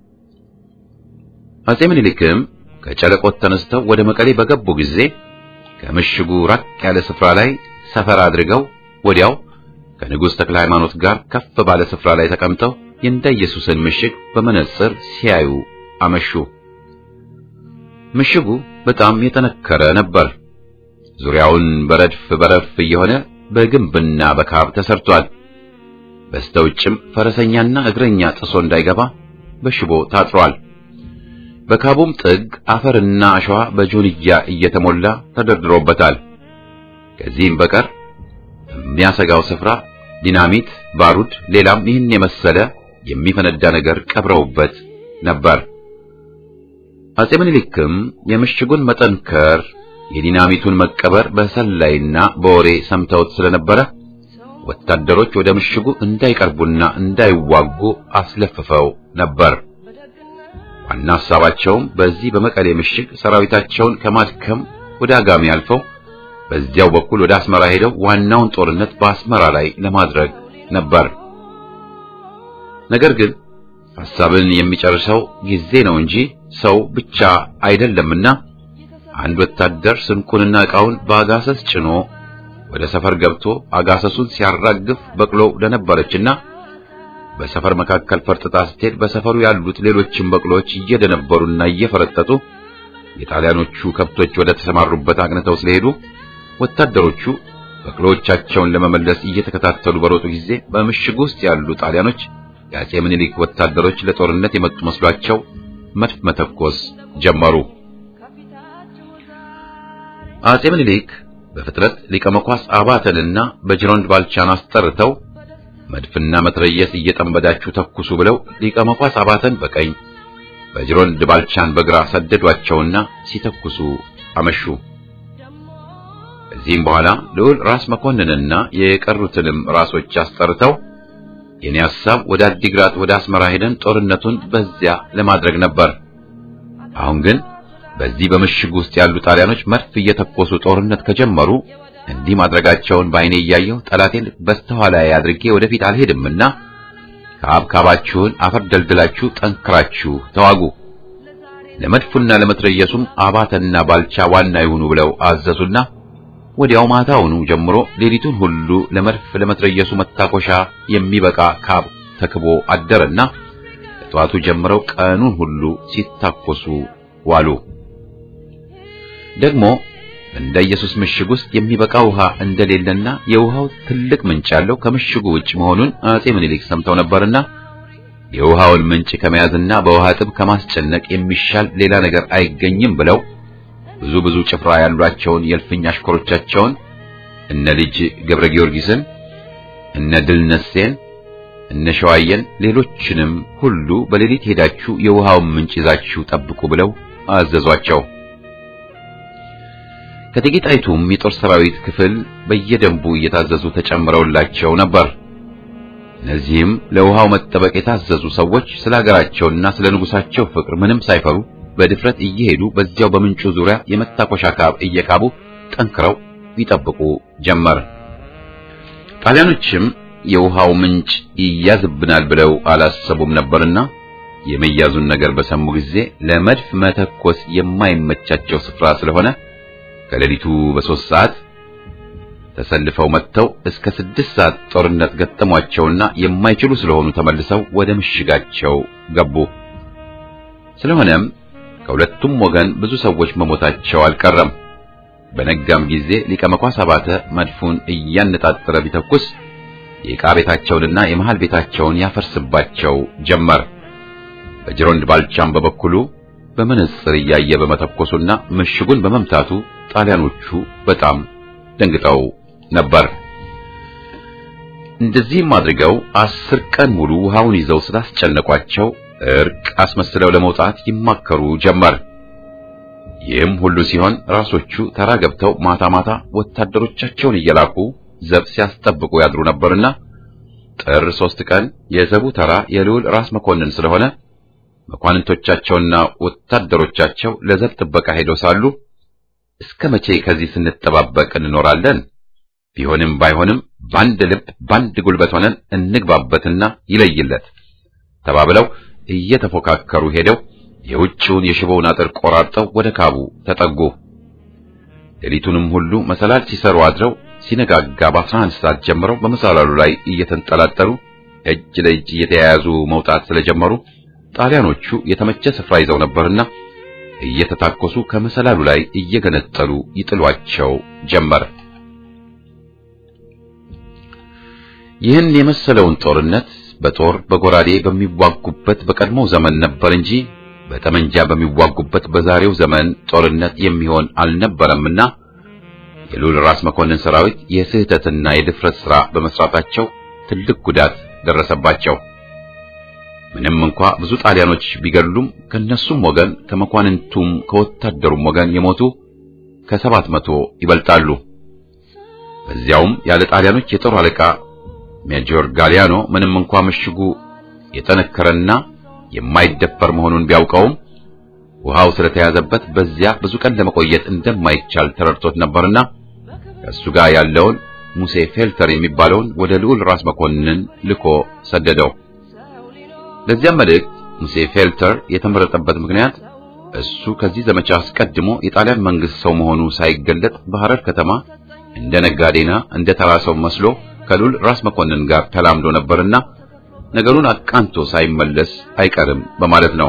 አጼ ምኒልክም ከጨለቆት ተነስተው ወደ መቀሌ በገቡ ጊዜ ከምሽጉ ራቅ ያለ ስፍራ ላይ ሰፈር አድርገው ወዲያው ከንጉሥ ተክለ ሃይማኖት ጋር ከፍ ባለ ስፍራ ላይ ተቀምጠው የእንዳ ኢየሱስን ምሽግ በመነጽር ሲያዩ አመሹ። ምሽጉ በጣም የጠነከረ ነበር። ዙሪያውን በረድፍ በረድፍ እየሆነ በግንብና በካብ ተሰርቷል። በስተውጭም ፈረሰኛና እግረኛ ጥሶ እንዳይገባ በሽቦ ታጥሯል። በካቡም ጥግ አፈርና አሸዋ በጆንያ እየተሞላ ተደርድሮበታል። ከዚህም በቀር የሚያሰጋው ስፍራ ዲናሚት፣ ባሩድ፣ ሌላም ይህን የመሰለ የሚፈነዳ ነገር ቀብረውበት ነበር። አጼ ምኒልክም የምሽጉን መጠንከር የዲናሚቱን መቀበር በሰላይና በወሬ ሰምተውት ስለነበረ ወታደሮች ወደ ምሽጉ እንዳይቀርቡና እንዳይዋጉ አስለፍፈው ነበር። ዋና ሐሳባቸውም በዚህ በመቀሌ ምሽግ ሰራዊታቸውን ከማድከም ወደ አጋሚ አልፈው በዚያው በኩል ወደ አስመራ ሄደው ዋናውን ጦርነት በአስመራ ላይ ለማድረግ ነበር። ነገር ግን ሐሳብን የሚጨርሰው ጊዜ ነው እንጂ ሰው ብቻ አይደለምና አንድ ወታደር ስንቁንና ዕቃውን በአጋሰስ ጭኖ ወደ ሰፈር ገብቶ አጋሰሱን ሲያራግፍ በቅሎው ደነበረችና በሰፈር መካከል ፈርጥጣ ስትሄድ በሰፈሩ ያሉት ሌሎችም በቅሎች እየደነበሩና እየፈረጠጡ የጣሊያኖቹ ከብቶች ወደ ተሰማሩበት አቅንተው ስለሄዱ ወታደሮቹ በቅሎቻቸውን ለመመለስ እየተከታተሉ በሮጡ ጊዜ በምሽግ ውስጥ ያሉ ጣሊያኖች የአጼ ምኒልክ ወታደሮች ለጦርነት የመጡ መስሏቸው መድፍ መተኮስ ጀመሩ። አጼ ምኒልክ በፍጥረት ሊቀ መኳስ አባተንና በጅሮንድ ባልቻን አስጠርተው መድፍና መትረየስ እየጠመዳችሁ ተኩሱ ብለው ሊቀ መኳስ አባተን በቀኝ በጅሮንድ ባልቻን በግራ ሰደዷቸውና ሲተኩሱ አመሹ። ከዚህም በኋላ ልዑል ራስ መኮንንና የቀሩትንም ራሶች አስጠርተው የኔ ሐሳብ ወደ አዲግራት ወደ አስመራ ሄደን ጦርነቱን በዚያ ለማድረግ ነበር። አሁን ግን በዚህ በምሽግ ውስጥ ያሉ ጣሊያኖች መድፍ እየተኮሱ ጦርነት ከጀመሩ እንዲህ ማድረጋቸውን ባይኔ እያየሁ ጠላቴን በስተኋላ አድርጌ ወደፊት አልሄድምና ከአብካባችሁን አፈር ደልድላችሁ ጠንክራችሁ ተዋጉ፣ ለመድፉና ለመትረየሱም አባተና ባልቻ ዋና ይሁኑ ብለው አዘዙና ወዲያው ማታውኑ ጀምሮ ሌሊቱን ሁሉ ለመድፍ ለመትረየሱ መታኮሻ የሚበቃ ካብ ተክቦ አደረና ከጠዋቱ ጀምረው ቀኑን ሁሉ ሲታኮሱ ዋሉ። ደግሞ እንደ ኢየሱስ ምሽግ ውስጥ የሚበቃ ውሃ እንደሌለና የውሃው ትልቅ ምንጭ ያለው ከምሽጉ ውጭ መሆኑን አጼ ምኒልክ ሰምተው ነበርና የውሃውን ምንጭ ከመያዝና በውሃ ጥም ከማስጨነቅ የሚሻል ሌላ ነገር አይገኝም ብለው ብዙ ብዙ ጭፍራ ያሏቸውን የልፍኝ አሽከሮቻቸውን እነ ልጅ ገብረ ጊዮርጊስን እነ ድልነሴን እነ ሸዋየን ሌሎችንም ሁሉ በሌሊት ሄዳችሁ የውሃውን ምንጭ ይዛችሁ ጠብቁ ብለው አዘዟቸው። ከጥቂታይቱም የጦር ሰራዊት ክፍል በየደንቡ እየታዘዙ ተጨምረውላቸው ነበር። እነዚህም ለውሃው መጠበቅ የታዘዙ ሰዎች ስለ ሀገራቸውና ስለ ንጉሳቸው ፍቅር ምንም ሳይፈሩ በድፍረት እየሄዱ በዚያው በምንጩ ዙሪያ የመታኮሻ ካብ እየካቡ ጠንክረው ይጠብቁ ጀመር። ጣሊያኖችም የውሃው ምንጭ ይያዝብናል ብለው አላሰቡም ነበርና የመያዙን ነገር በሰሙ ጊዜ ለመድፍ መተኮስ የማይመቻቸው ስፍራ ስለሆነ ከሌሊቱ በሶስት ሰዓት ተሰልፈው መጥተው እስከ ስድስት ሰዓት ጦርነት ገጠሟቸውና የማይችሉ ስለሆኑ ተመልሰው ወደ ምሽጋቸው ገቡ። ስለሆነም ከሁለቱም ወገን ብዙ ሰዎች መሞታቸው አልቀረም። በነጋም ጊዜ ሊቀ መኳስ አባተ መድፉን እያነጣጠረ ቢተኩስ የዕቃ ቤታቸውንና የመሃል ቤታቸውን ያፈርስባቸው ጀመር። በጅሮንድ ባልቻም በበኩሉ በመነጽር እያየ በመተኮሱና ምሽጉን በመምታቱ ጣሊያኖቹ በጣም ደንግጠው ነበር። እንደዚህም አድርገው አስር ቀን ሙሉ ውሃውን ይዘው ስላስጨነቋቸው እርቅ አስመስለው ለመውጣት ይማከሩ ጀመር። ይህም ሁሉ ሲሆን ራሶቹ ተራ ገብተው ማታ ማታ ወታደሮቻቸውን እየላኩ ዘብ ሲያስጠብቁ ያድሩ ነበርና ጥር ሶስት ቀን የዘቡ ተራ የልዑል ራስ መኮንን ስለሆነ መኳንንቶቻቸውና ወታደሮቻቸው ለዘብ ጥበቃ ሄደው ሳሉ እስከ መቼ ከዚህ ስንጠባበቅ እንኖራለን? ቢሆንም ባይሆንም በአንድ ልብ በአንድ ጉልበት ሆነን እንግባበትና ይለይለት ተባብለው እየተፎካከሩ ሄደው የውጭውን የሽቦውን አጥር ቆራርጠው ወደ ካቡ ተጠጉ። ሌሊቱንም ሁሉ መሰላል ሲሰሩ አድረው ሲነጋጋ በአስራ አንድ ሰዓት ጀምረው በመሰላሉ ላይ እየተንጠላጠሉ እጅ ለእጅ እየተያያዙ መውጣት ስለጀመሩ ጣሊያኖቹ የተመቸ ስፍራ ይዘው ነበርና እየተታኮሱ ከመሰላሉ ላይ እየገነጠሉ ይጥሏቸው ጀመር። ይህን የመሰለውን ጦርነት በጦር በጎራዴ በሚዋጉበት በቀድሞው ዘመን ነበር እንጂ በጠመንጃ በሚዋጉበት በዛሬው ዘመን ጦርነት የሚሆን አልነበረምና የልዑል ራስ መኮንን ሰራዊት የስህተትና የድፍረት ሥራ በመስራታቸው ትልቅ ጉዳት ደረሰባቸው። ምንም እንኳ ብዙ ጣሊያኖች ቢገሉም ከነሱም ወገን ከመኳንንቱም ከወታደሩም ወገን የሞቱ ከሰባት መቶ ይበልጣሉ። በዚያውም ያለ ጣሊያኖች የጦር አለቃ ሜጆር ጋሊያኖ ምንም እንኳ ምሽጉ የጠነከረና የማይደፈር መሆኑን ቢያውቀውም ውሃው ስለተያዘበት በዚያ ብዙ ቀን ለመቆየት እንደማይቻል ተረድቶት ነበርና ከሱ ጋር ያለውን ሙሴ ፌልተር የሚባለውን ወደ ልዑል ራስ መኮንን ልኮ ሰደደው። ለዚያም መልእክት ሙሴ ፌልተር የተመረጠበት ምክንያት እሱ ከዚህ ዘመቻ አስቀድሞ የጣሊያን መንግስት ሰው መሆኑ ሳይገለጥ በሐረር ከተማ እንደ ነጋዴና እንደ ተራ ሰው መስሎ ከልዑል ራስ መኮንን ጋር ተላምዶ ነበርና ነገሩን አቃንቶ ሳይመለስ አይቀርም በማለት ነው።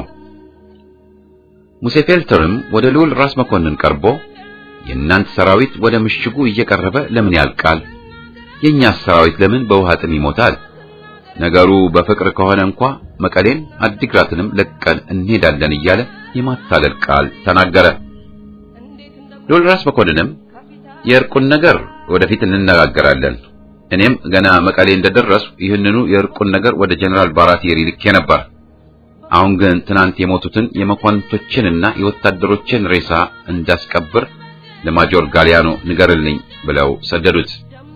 ሙሴ ፌልተርም ወደ ልዑል ራስ መኮንን ቀርቦ የእናንተ ሰራዊት ወደ ምሽጉ እየቀረበ ለምን ያልቃል? የኛስ ሰራዊት ለምን በውሃ ጥም ይሞታል? ነገሩ በፍቅር ከሆነ እንኳ መቀሌን አዲግራትንም ለቀን እንሄዳለን እያለ የማታለል ቃል ተናገረ። ልዑል ራስ መኮንንም የእርቁን ነገር ወደፊት እንነጋገራለን፣ እኔም ገና መቀሌ እንደደረስኩ ይህንኑ የእርቁን ነገር ወደ ጀነራል ባራቲሪ ልኬ ነበር። አሁን ግን ትናንት የሞቱትን የመኳንንቶችንና የወታደሮችን ሬሳ እንዳስቀብር ለማጆር ጋሊያኖ ንገርልኝ ብለው ሰደዱት።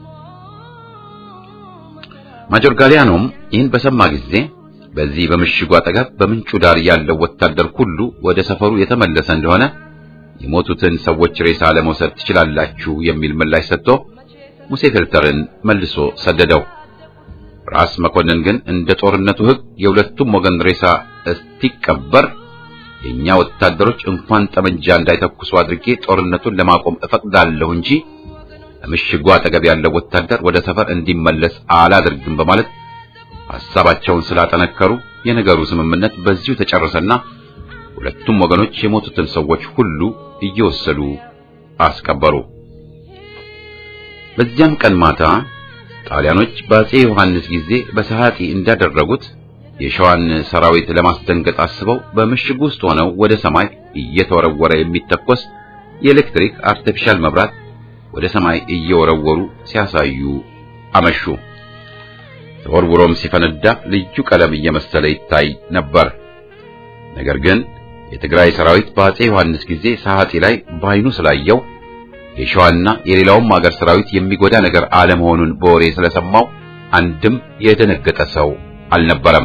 ማጆር ጋሊያኖም ይህን በሰማ ጊዜ በዚህ በምሽጉ አጠገብ በምንጩ ዳር ያለው ወታደር ሁሉ ወደ ሰፈሩ የተመለሰ እንደሆነ የሞቱትን ሰዎች ሬሳ ለመውሰድ ትችላላችሁ የሚል ምላሽ ሰጥቶ ሙሴ ፌልተርን መልሶ ሰደደው። ራስ መኮንን ግን እንደ ጦርነቱ ሕግ የሁለቱም ወገን ሬሳ እስቲቀበር የኛ ወታደሮች እንኳን ጠመንጃ እንዳይተኩሱ አድርጌ ጦርነቱን ለማቆም እፈቅዳለሁ እንጂ ምሽጉ አጠገብ ያለው ወታደር ወደ ሰፈር እንዲመለስ አላደርግም በማለት ሐሳባቸውን ስላጠነከሩ የነገሩ ስምምነት በዚሁ ተጨረሰና ሁለቱም ወገኖች የሞቱትን ሰዎች ሁሉ እየወሰዱ አስቀበሩ። በዚያም ቀን ማታ ጣሊያኖች በአፄ ዮሐንስ ጊዜ በሰዓቲ እንዳደረጉት የሸዋን ሰራዊት ለማስደንገጥ አስበው በምሽጉ ውስጥ ሆነው ወደ ሰማይ እየተወረወረ የሚተኮስ የኤሌክትሪክ አርቲፊሻል መብራት ወደ ሰማይ እየወረወሩ ሲያሳዩ አመሹ። ተወርውሮም ሲፈነዳ ልዩ ቀለም እየመሰለ ይታይ ነበር። ነገር ግን የትግራይ ሰራዊት በአፄ ዮሐንስ ጊዜ ሰዓቲ ላይ ባይኑ ስላየው የሸዋና የሌላውም ሀገር ሰራዊት የሚጎዳ ነገር አለመሆኑን በወሬ ስለሰማው አንድም የደነገጠ ሰው አልነበረም።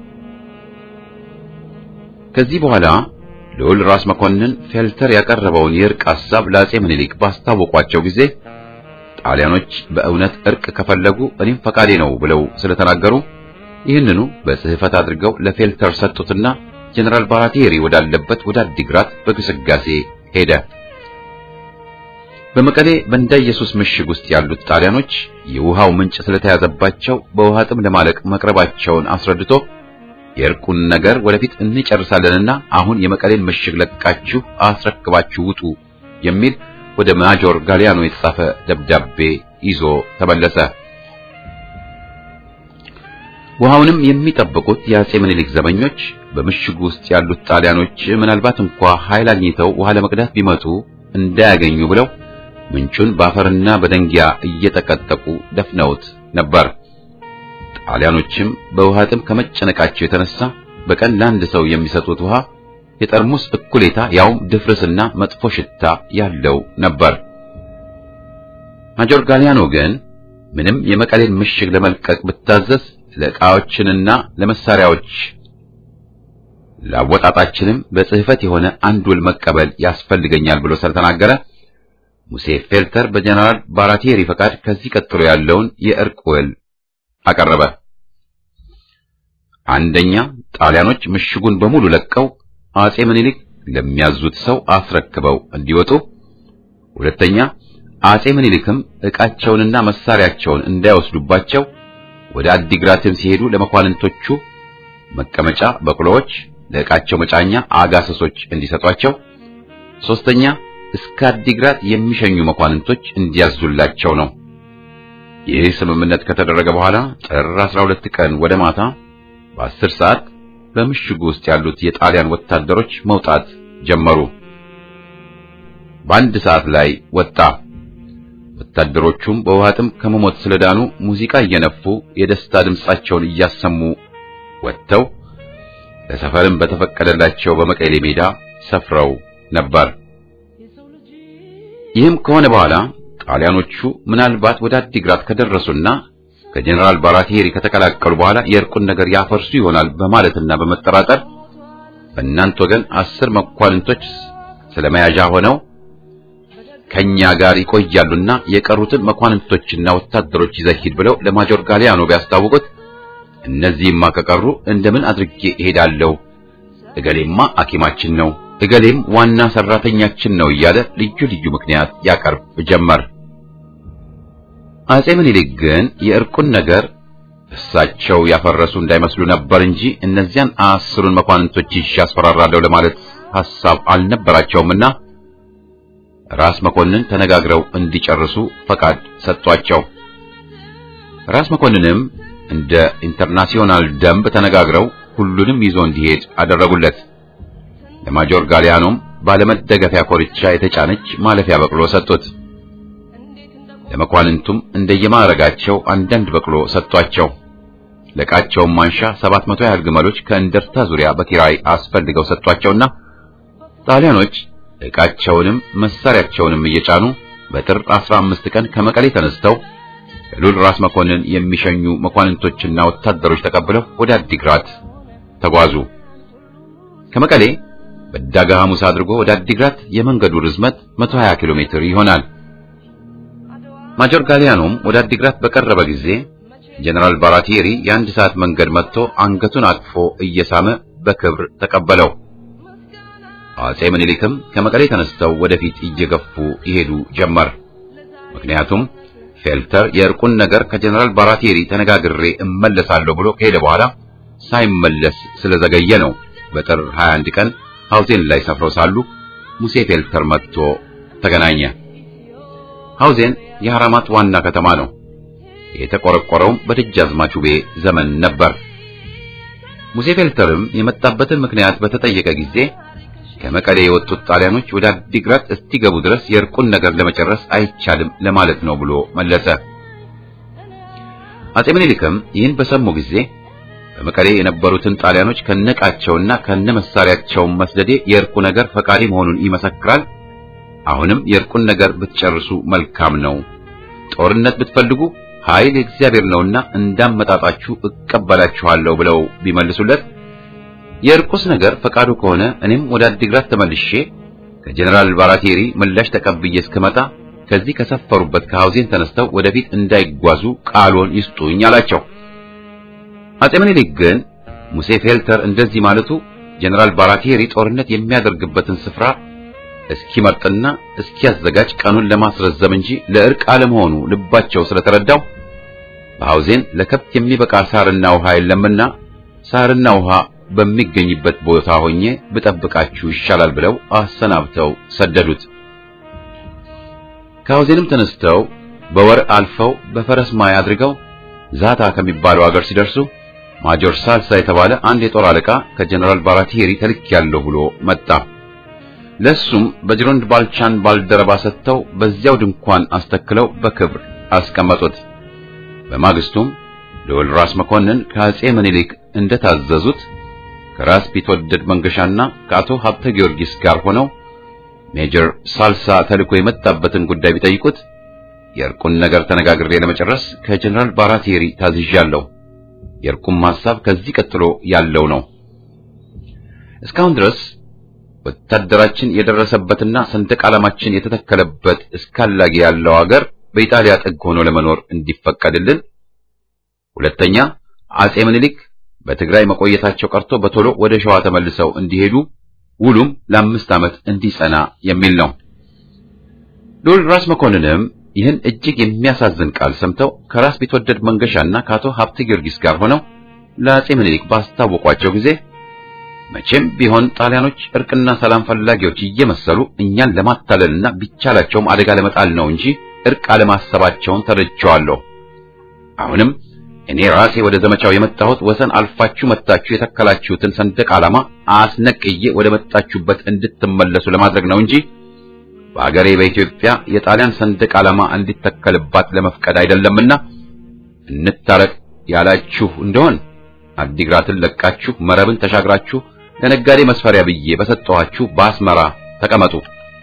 ከዚህ በኋላ ልዑል ራስ መኮንን ፌልተር ያቀረበውን የእርቅ ሐሳብ ለአፄ ምኒልክ ባስታወቋቸው ጊዜ ጣሊያኖች በእውነት እርቅ ከፈለጉ እኔም ፈቃዴ ነው ብለው ስለተናገሩ ይህንኑ በጽሕፈት አድርገው ለፌልተር ሰጡትና ጀነራል ባራቲሪ ወዳለበት ወደ አዲግራት በግስጋሴ ሄደ። በመቀሌ በእንዳ ኢየሱስ ምሽግ ውስጥ ያሉት ጣሊያኖች የውሃው ምንጭ ስለተያዘባቸው በውሃ ጥም ለማለቅ መቅረባቸውን አስረድቶ የእርቁን ነገር ወደፊት እንጨርሳለንና አሁን የመቀሌን ምሽግ ለቃችሁ አስረክባችሁ ውጡ የሚል ወደ ማጆር ጋሊያኖ የተጻፈ ደብዳቤ ይዞ ተመለሰ። ውሃውንም የሚጠብቁት የአፄ ምኒልክ ዘበኞች በምሽጉ ውስጥ ያሉት ጣሊያኖች ምናልባት እንኳን ኃይል አግኝተው ውሃ ለመቅዳት ቢመጡ እንዳያገኙ ብለው ምንጩን ባፈርና በደንጊያ እየተቀጠቁ ደፍነውት ነበር። ጣሊያኖችም በውሃ ጥም ከመጨነቃቸው የተነሳ በቀን ለአንድ ሰው የሚሰጡት ውሃ የጠርሙስ እኩሌታ ያውም ድፍርስና መጥፎ ሽታ ያለው ነበር። ማጆር ጋሊያኖ ግን ምንም የመቀሌን ምሽግ ለመልቀቅ ብታዘዝ ለዕቃዎችንና ለመሳሪያዎች ለአወጣጣችንም በጽሕፈት የሆነ አንድ ውል መቀበል ያስፈልገኛል ብሎ ስለተናገረ ሙሴ ፌልተር በጀነራል ባራቴሪ ፈቃድ ከዚህ ቀጥሎ ያለውን የእርቅ ውል አቀረበ። አንደኛ፣ ጣሊያኖች ምሽጉን በሙሉ ለቀው አጼ ምኒልክ ለሚያዙት ሰው አስረክበው እንዲወጡ። ሁለተኛ፣ አጼ ምኒልክም ዕቃቸውንና መሳሪያቸውን እንዳይወስዱባቸው ወደ አዲግራትም ሲሄዱ ለመኳንንቶቹ መቀመጫ በቅሎዎች፣ ለዕቃቸው መጫኛ አጋሰሶች እንዲሰጧቸው። ሶስተኛ፣ እስከ አዲግራት የሚሸኙ መኳንንቶች እንዲያዙላቸው ነው። ይህ ስምምነት ከተደረገ በኋላ ጥር አስራ ሁለት ቀን ወደ ማታ በአስር ሰዓት በምሽጉ ውስጥ ያሉት የጣሊያን ወታደሮች መውጣት ጀመሩ። በአንድ ሰዓት ላይ ወጣ። ወታደሮቹም በውሃ ጥም ከመሞት ስለዳኑ ሙዚቃ እየነፉ የደስታ ድምጻቸውን እያሰሙ ወጥተው ለሰፈርም በተፈቀደላቸው በመቀሌ ሜዳ ሰፍረው ነበር። ይህም ከሆነ በኋላ ጣሊያኖቹ ምናልባት ወደ አዲግራት ከደረሱና ከጀነራል ባራቴሪ ከተቀላቀሉ በኋላ የእርቁን ነገር ያፈርሱ ይሆናል በማለትና በመጠራጠር በእናንተ ወገን አስር መኳንንቶች ስለመያዣ ሆነው ከኛ ጋር ይቆያሉና የቀሩትን መኳንንቶችና ወታደሮች ይዘሂድ ብለው ለማጆር ጋሊያኖ ቢያስታውቁት እነዚህማ ከቀሩ እንደምን አድርጌ እሄዳለሁ? እገሌማ አኪማችን ነው፣ እገሌም ዋና ሰራተኛችን ነው እያለ ልዩ ልዩ ምክንያት ያቀርብ ጀመር። አጼ ምኒልክ ግን የእርቁን ነገር እሳቸው ያፈረሱ እንዳይመስሉ ነበር እንጂ እነዚያን አስሩን መኳንንቶች ይዤ አስፈራራለሁ ለማለት ሐሳብ አልነበራቸውምና ራስ መኮንን ተነጋግረው እንዲጨርሱ ፈቃድ ሰጧቸው። ራስ መኮንንም እንደ ኢንተርናሽናል ደንብ ተነጋግረው ሁሉንም ይዞ እንዲሄድ አደረጉለት። ለማጆር ጋሊያኖም ባለመደገፊያ ኮርቻ የተጫነች ማለፊያ በቅሎ ሰጡት። ለመኳንንቱም እንደየማዕረጋቸው አንዳንድ በቅሎ ሰጧቸው። ለቃቸውም ማንሻ ሰባት መቶ ያህል ግመሎች ከእንደርታ ዙሪያ በኪራይ አስፈልገው ሰጧቸውና ጣሊያኖች ዕቃቸውንም መሳሪያቸውንም እየጫኑ በጥር አስራ አምስት ቀን ከመቀሌ ተነስተው ሉል ራስ መኮንን የሚሸኙ መኳንንቶችና ወታደሮች ተቀብለው ወደ አዲግራት ተጓዙ። ከመቀሌ በዳጋ ሐሙስ አድርጎ ወደ አዲግራት የመንገዱ ርዝመት መቶ ሀያ ኪሎ ሜትር ይሆናል። ማጆር ጋሊያኖም ወደ አዲግራት በቀረበ ጊዜ ጀነራል ባራቴሪ የአንድ ሰዓት መንገድ መጥቶ አንገቱን አቅፎ እየሳመ በክብር ተቀበለው። አጼ ምኒልክም ከመቀሌ ተነስተው ወደፊት እየገፉ ይሄዱ ጀመር። ምክንያቱም ፌልተር የእርቁን ነገር ከጀነራል ባራቴሪ ተነጋግሬ እመለሳለሁ ብሎ ከሄደ በኋላ ሳይመለስ ስለዘገየ ነው። በጥር ሀያ አንድ ቀን ሐውዜን ላይ ሰፍረው ሳሉ ሙሴ ፌልተር መጥቶ ተገናኘ። ሐውዜን የሐራማት ዋና ከተማ ነው። የተቆረቆረውም በደጃዝማች ውቤ ዘመን ነበር። ሙሴ ፌልተርም የመጣበትን ምክንያት በተጠየቀ ጊዜ ከመቀሌ የወጡት ጣሊያኖች ወደ አዲግራት እስቲገቡ ድረስ የእርቁን ነገር ለመጨረስ አይቻልም ለማለት ነው ብሎ መለሰ። አጼ ምኒልክም ይህን በሰሙ ጊዜ በመቀሌ የነበሩትን ጣሊያኖች ከነቃቸውና ከነመሳሪያቸው መስደዴ የእርቁ ነገር ፈቃሪ መሆኑን ይመሰክራል። አሁንም የእርቁን ነገር ብትጨርሱ መልካም ነው። ጦርነት ብትፈልጉ ኃይል እግዚአብሔር ነውና እንዳመጣጣችሁ እቀበላችኋለሁ ብለው ቢመልሱለት የእርቁስ ነገር ፈቃዱ ከሆነ እኔም ወደ አዲግራት ተመልሼ ከጀነራል ባራቴሪ ምላሽ ተቀብዬ እስከመጣ ከዚህ ከሰፈሩበት ከሐውዜን ተነስተው ወደፊት እንዳይጓዙ ቃሉን ይስጡኝ አላቸው። አጼ ምኒልክ ግን ሙሴ ፌልተር እንደዚህ ማለቱ ጀነራል ባራቴሪ ጦርነት የሚያደርግበትን ስፍራ እስኪመርጥና እስኪያዘጋጅ ቀኑን ለማስረዘም እንጂ ለእርቅ አለመሆኑ ልባቸው ስለተረዳው በሐውዜን ለከብት የሚበቃ ሳርና ውሃ የለምና ሳርና ውሃ በሚገኝበት ቦታ ሆኜ ብጠብቃችሁ ይሻላል ብለው አሰናብተው ሰደዱት። ከሐውዜንም ተነስተው በወር አልፈው በፈረስ ማይ አድርገው ዛታ ከሚባለው አገር ሲደርሱ ማጆር ሳልሳ የተባለ አንድ የጦር አለቃ ከጀነራል ባራቴሪ ተልኬያለሁ ብሎ መጣ። ለሱም በጅሮንድ ባልቻን ባልደረባ ሰጥተው በዚያው ድንኳን አስተክለው በክብር አስቀመጡት። በማግስቱም ልዑል ራስ መኮንን ከአጼ ምኒልክ እንደታዘዙት ከራስ ቢትወደድ መንገሻና ከአቶ ሀብተ ጊዮርጊስ ጋር ሆነው ሜጀር ሳልሳ ተልኮ የመጣበትን ጉዳይ ቢጠይቁት የእርቁን ነገር ተነጋግሬ ለመጨረስ ከጀነራል ባራቴሪ ታዝዣለሁ። የእርቁም ሐሳብ ከዚህ ቀጥሎ ያለው ነው። እስካሁን ድረስ ወታደራችን የደረሰበትና ሰንደቅ ዓላማችን የተተከለበት እስካላጊ ያለው ሀገር በኢጣሊያ ጥግ ሆኖ ለመኖር እንዲፈቀድልን፣ ሁለተኛ አጼ ምኒልክ በትግራይ መቆየታቸው ቀርቶ በቶሎ ወደ ሸዋ ተመልሰው እንዲሄዱ ውሉም ለአምስት ዓመት እንዲጸና የሚል ነው። ልዑል ራስ መኮንንም ይህን እጅግ የሚያሳዝን ቃል ሰምተው ከራስ ቢትወደድ መንገሻና ከአቶ ሀብተ ጊዮርጊስ ጋር ሆነው ለአጼ ምኒልክ ባስታወቋቸው ጊዜ መቼም ቢሆን ጣሊያኖች እርቅና ሰላም ፈላጊዎች እየመሰሉ እኛን ለማታለልና ቢቻላቸውም አደጋ ለመጣል ነው እንጂ እርቅ አለማሰባቸውን ተረድቼዋለሁ። አሁንም እኔ ራሴ ወደ ዘመቻው የመጣሁት ወሰን አልፋችሁ መጣችሁ የተከላችሁትን ሰንደቅ ዓላማ አስነቅዬ ወደ መጣችሁበት እንድትመለሱ ለማድረግ ነው እንጂ በአገሬ በኢትዮጵያ የጣሊያን ሰንደቅ ዓላማ እንዲተከልባት ለመፍቀድ አይደለምና እንታረቅ ያላችሁ እንደሆን አዲግራትን ለቃችሁ መረብን ተሻግራችሁ ለነጋዴ መስፈሪያ ብዬ በሰጠኋችሁ በአስመራ ተቀመጡ።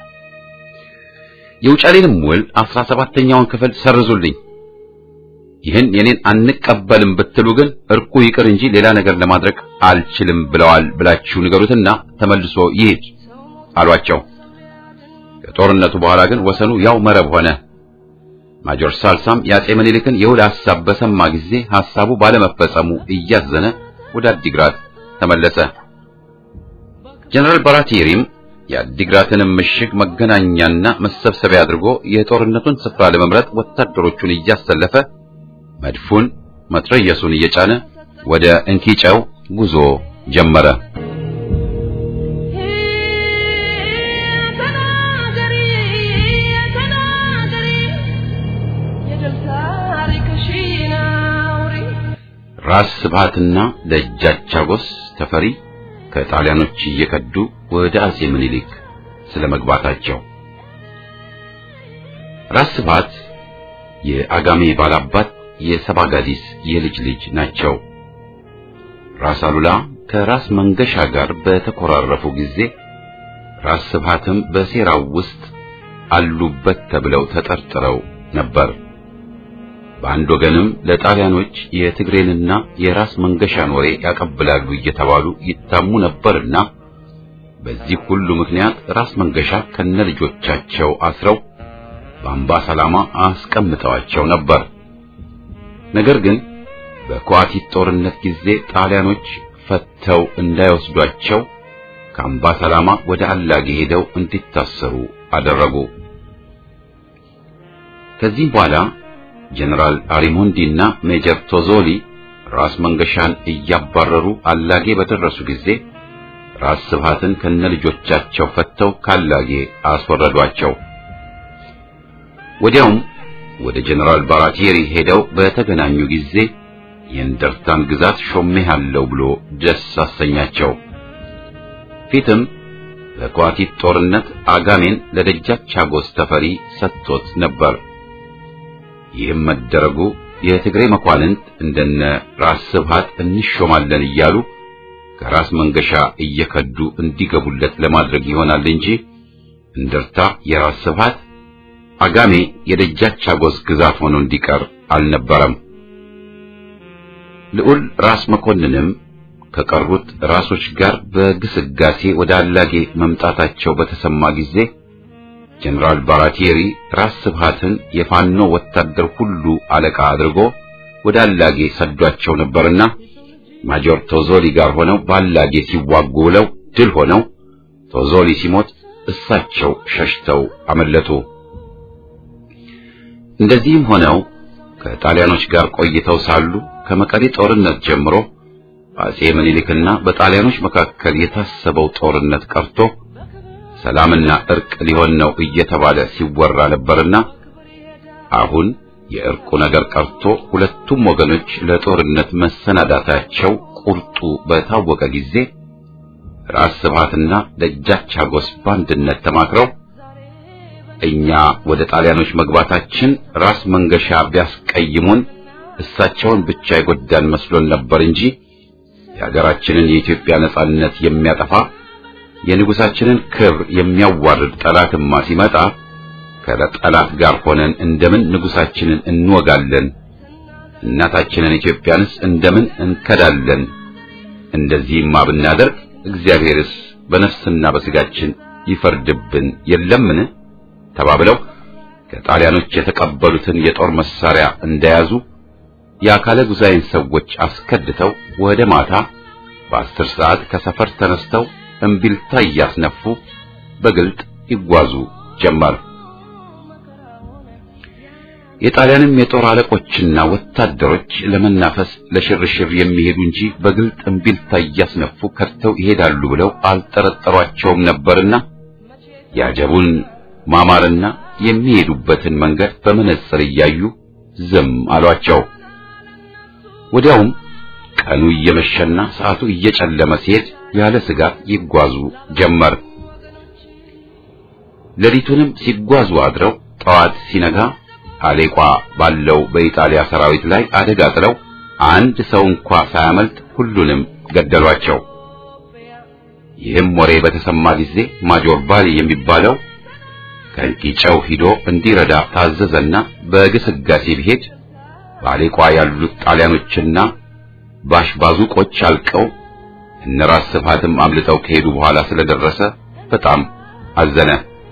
የውጫሌንም ውል አስራ ሰባተኛውን ክፍል ሰርዙልኝ። ይህን የኔን አንቀበልም ብትሉ ግን እርቁ ይቅር እንጂ ሌላ ነገር ለማድረግ አልችልም ብለዋል ብላችሁ ንገሩትና ተመልሶ ይሄድ አሏቸው። ከጦርነቱ በኋላ ግን ወሰኑ ያው መረብ ሆነ። ማጆር ሳልሳም የአጼ ምኒልክን የውል ሐሳብ በሰማ ጊዜ ሐሳቡ ባለመፈጸሙ እያዘነ ወደ አዲግራት ተመለሰ። ጀነራል ባራቲሪም የአዲግራትን ምሽግ መገናኛና መሰብሰቢያ አድርጎ የጦርነቱን ስፍራ ለመምረጥ ወታደሮቹን እያሰለፈ መድፉን መትረየሱን እየጫነ ወደ እንኪጨው ጉዞ ጀመረ። ራስ ስብሃትና ደጃች አጎስ ተፈሪ ከጣሊያኖች እየከዱ ወደ አጼ ምኒልክ ስለመግባታቸው። ራስ ስብሃት የአጋሜ ባላባት የሰባጋዲስ የልጅ ልጅ ናቸው። ራስ አሉላ ከራስ መንገሻ ጋር በተኮራረፉ ጊዜ ራስ ስብሃትም በሴራው ውስጥ አሉበት ተብለው ተጠርጥረው ነበር። በአንድ ወገንም ለጣሊያኖች የትግሬንና የራስ መንገሻን ወሬ ያቀብላሉ እየተባሉ ይታሙ ነበርና በዚህ ሁሉ ምክንያት ራስ መንገሻ ከነልጆቻቸው አስረው በአምባ ሰላማ አስቀምጠዋቸው ነበር። ነገር ግን በኳቲት ጦርነት ጊዜ ጣሊያኖች ፈተው እንዳይወስዷቸው ከአምባ ሰላማ ወደ አላጌ ሄደው እንዲታሰሩ አደረጉ። ከዚህ በኋላ ጀነራል አሪሞንዲና ሜጀር ቶዞሊ ራስ መንገሻን እያባረሩ አላጌ በደረሱ ጊዜ ራስ ስብሃትን ከነልጆቻቸው ፈተው ካላጌ አስወረዷቸው። ወዲያውም ወደ ጀነራል ባራቲሪ ሄደው በተገናኙ ጊዜ የእንደርታን ግዛት ሾሜሃለሁ ብሎ ደስ አሰኛቸው። ፊትም ለኳቲት ጦርነት አጋሜን ለደጃች አጎስ ተፈሪ ሰጥቶት ነበር። ይህም መደረጉ የትግሬ መኳንንት እንደነ ራስ ስብሃት እንሾማለን እያሉ ከራስ መንገሻ እየከዱ እንዲገቡለት ለማድረግ ይሆናል እንጂ እንደርታ የራስ ስብሃት አጋሜ የደጃች አጎስ ግዛት ሆኖ እንዲቀር አልነበረም። ልዑል ራስ መኮንንም ከቀሩት ራሶች ጋር በግስጋሴ ወደ አላጌ መምጣታቸው በተሰማ ጊዜ ጀነራል ባራቲሪ ራስ ስብሃትን የፋኖ ወታደር ሁሉ አለቃ አድርጎ ወደ አላጌ ሰዷቸው ነበርና ማጆር ቶዞሊ ጋር ሆነው ባላጌ ሲዋጉ ውለው ድል ሆነው ቶዞሊ ሲሞት እሳቸው ሸሽተው አመለጡ። እንደዚህም ሆነው ከጣሊያኖች ጋር ቆይተው ሳሉ ከመቀሌ ጦርነት ጀምሮ በአጼ ምኒልክና በጣሊያኖች መካከል የታሰበው ጦርነት ቀርቶ ሰላምና እርቅ ሊሆን ነው እየተባለ ሲወራ ነበርና አሁን የእርቁ ነገር ቀርቶ ሁለቱም ወገኖች ለጦርነት መሰናዳታቸው ቁርጡ በታወቀ ጊዜ ራስ ስብሃትና ደጃች አጎስ ባንድነት ተማክረው እኛ ወደ ጣሊያኖች መግባታችን ራስ መንገሻ ቢያስቀይሙን እሳቸውን ብቻ ይጎዳን መስሎን ነበር እንጂ የሀገራችንን የኢትዮጵያ ነጻነት የሚያጠፋ የንጉሳችንን ክብር የሚያዋርድ ጠላትማ ሲመጣ ከጠላት ጋር ሆነን እንደምን ንጉሳችንን እንወጋለን? እናታችንን ኢትዮጵያንስ እንደምን እንከዳለን? እንደዚህማ ብናደርግ እግዚአብሔርስ በነፍስና በስጋችን ይፈርድብን የለምን ተባብለው ከጣሊያኖች የተቀበሉትን የጦር መሳሪያ እንደያዙ የአካለ ጉዛይን ሰዎች አስከድተው ወደ ማታ በአስር ሰዓት ከሰፈር ተነስተው እምቢልታ እያስነፉ በግልጥ ይጓዙ ጀመር። የጣሊያንም የጦር አለቆችና ወታደሮች ለመናፈስ ለሽርሽር የሚሄዱ እንጂ በግልጥ እምቢልታ እያስነፉ ከድተው ይሄዳሉ ብለው አልጠረጠሯቸውም ነበርና ያጀቡን ማማርና የሚሄዱበትን መንገድ በመነጽር እያዩ ዝም አሏቸው። ወዲያውም ቀኑ እየመሸና ሰዓቱ እየጨለመ ሲሄድ ያለ ስጋት ይጓዙ ጀመር። ሌሊቱንም ሲጓዙ አድረው ጠዋት ሲነጋ አሌቋ ባለው በኢጣሊያ ሰራዊት ላይ አደጋ ጥለው አንድ ሰው እንኳ ሳያመልጥ ሁሉንም ገደሏቸው። ይህም ወሬ በተሰማ ጊዜ ማጆር ባሊ የሚባለው ከንቂጨው ሂዶ እንዲረዳ ታዘዘና በግስጋሴ ቢሄድ በአሌቋ ያሉት ጣሊያኖችና ባሽባዙቆች አልቀው እነራስ ስብሃትም አምልጠው ከሄዱ በኋላ ስለደረሰ በጣም አዘነ።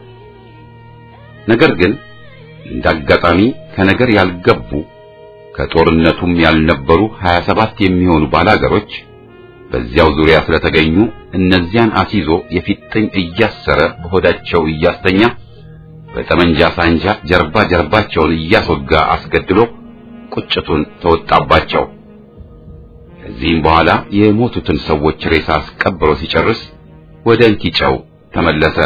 ነገር ግን እንዳጋጣሚ ከነገር ያልገቡ ከጦርነቱም ያልነበሩ ሀያ ሰባት የሚሆኑ ባላገሮች በዚያው ዙሪያ ስለተገኙ እነዚያን አሲዞ የፊጥኝ እያሰረ በሆዳቸው እያስተኛ በጠመንጃ ሳንጃ ጀርባ ጀርባቸውን እያስወጋ አስገድሎ ቁጭቱን ተወጣባቸው። ከዚህም በኋላ የሞቱትን ሰዎች ሬሳ አስቀብሮ ሲጨርስ ወደ እንኪጨው ተመለሰ።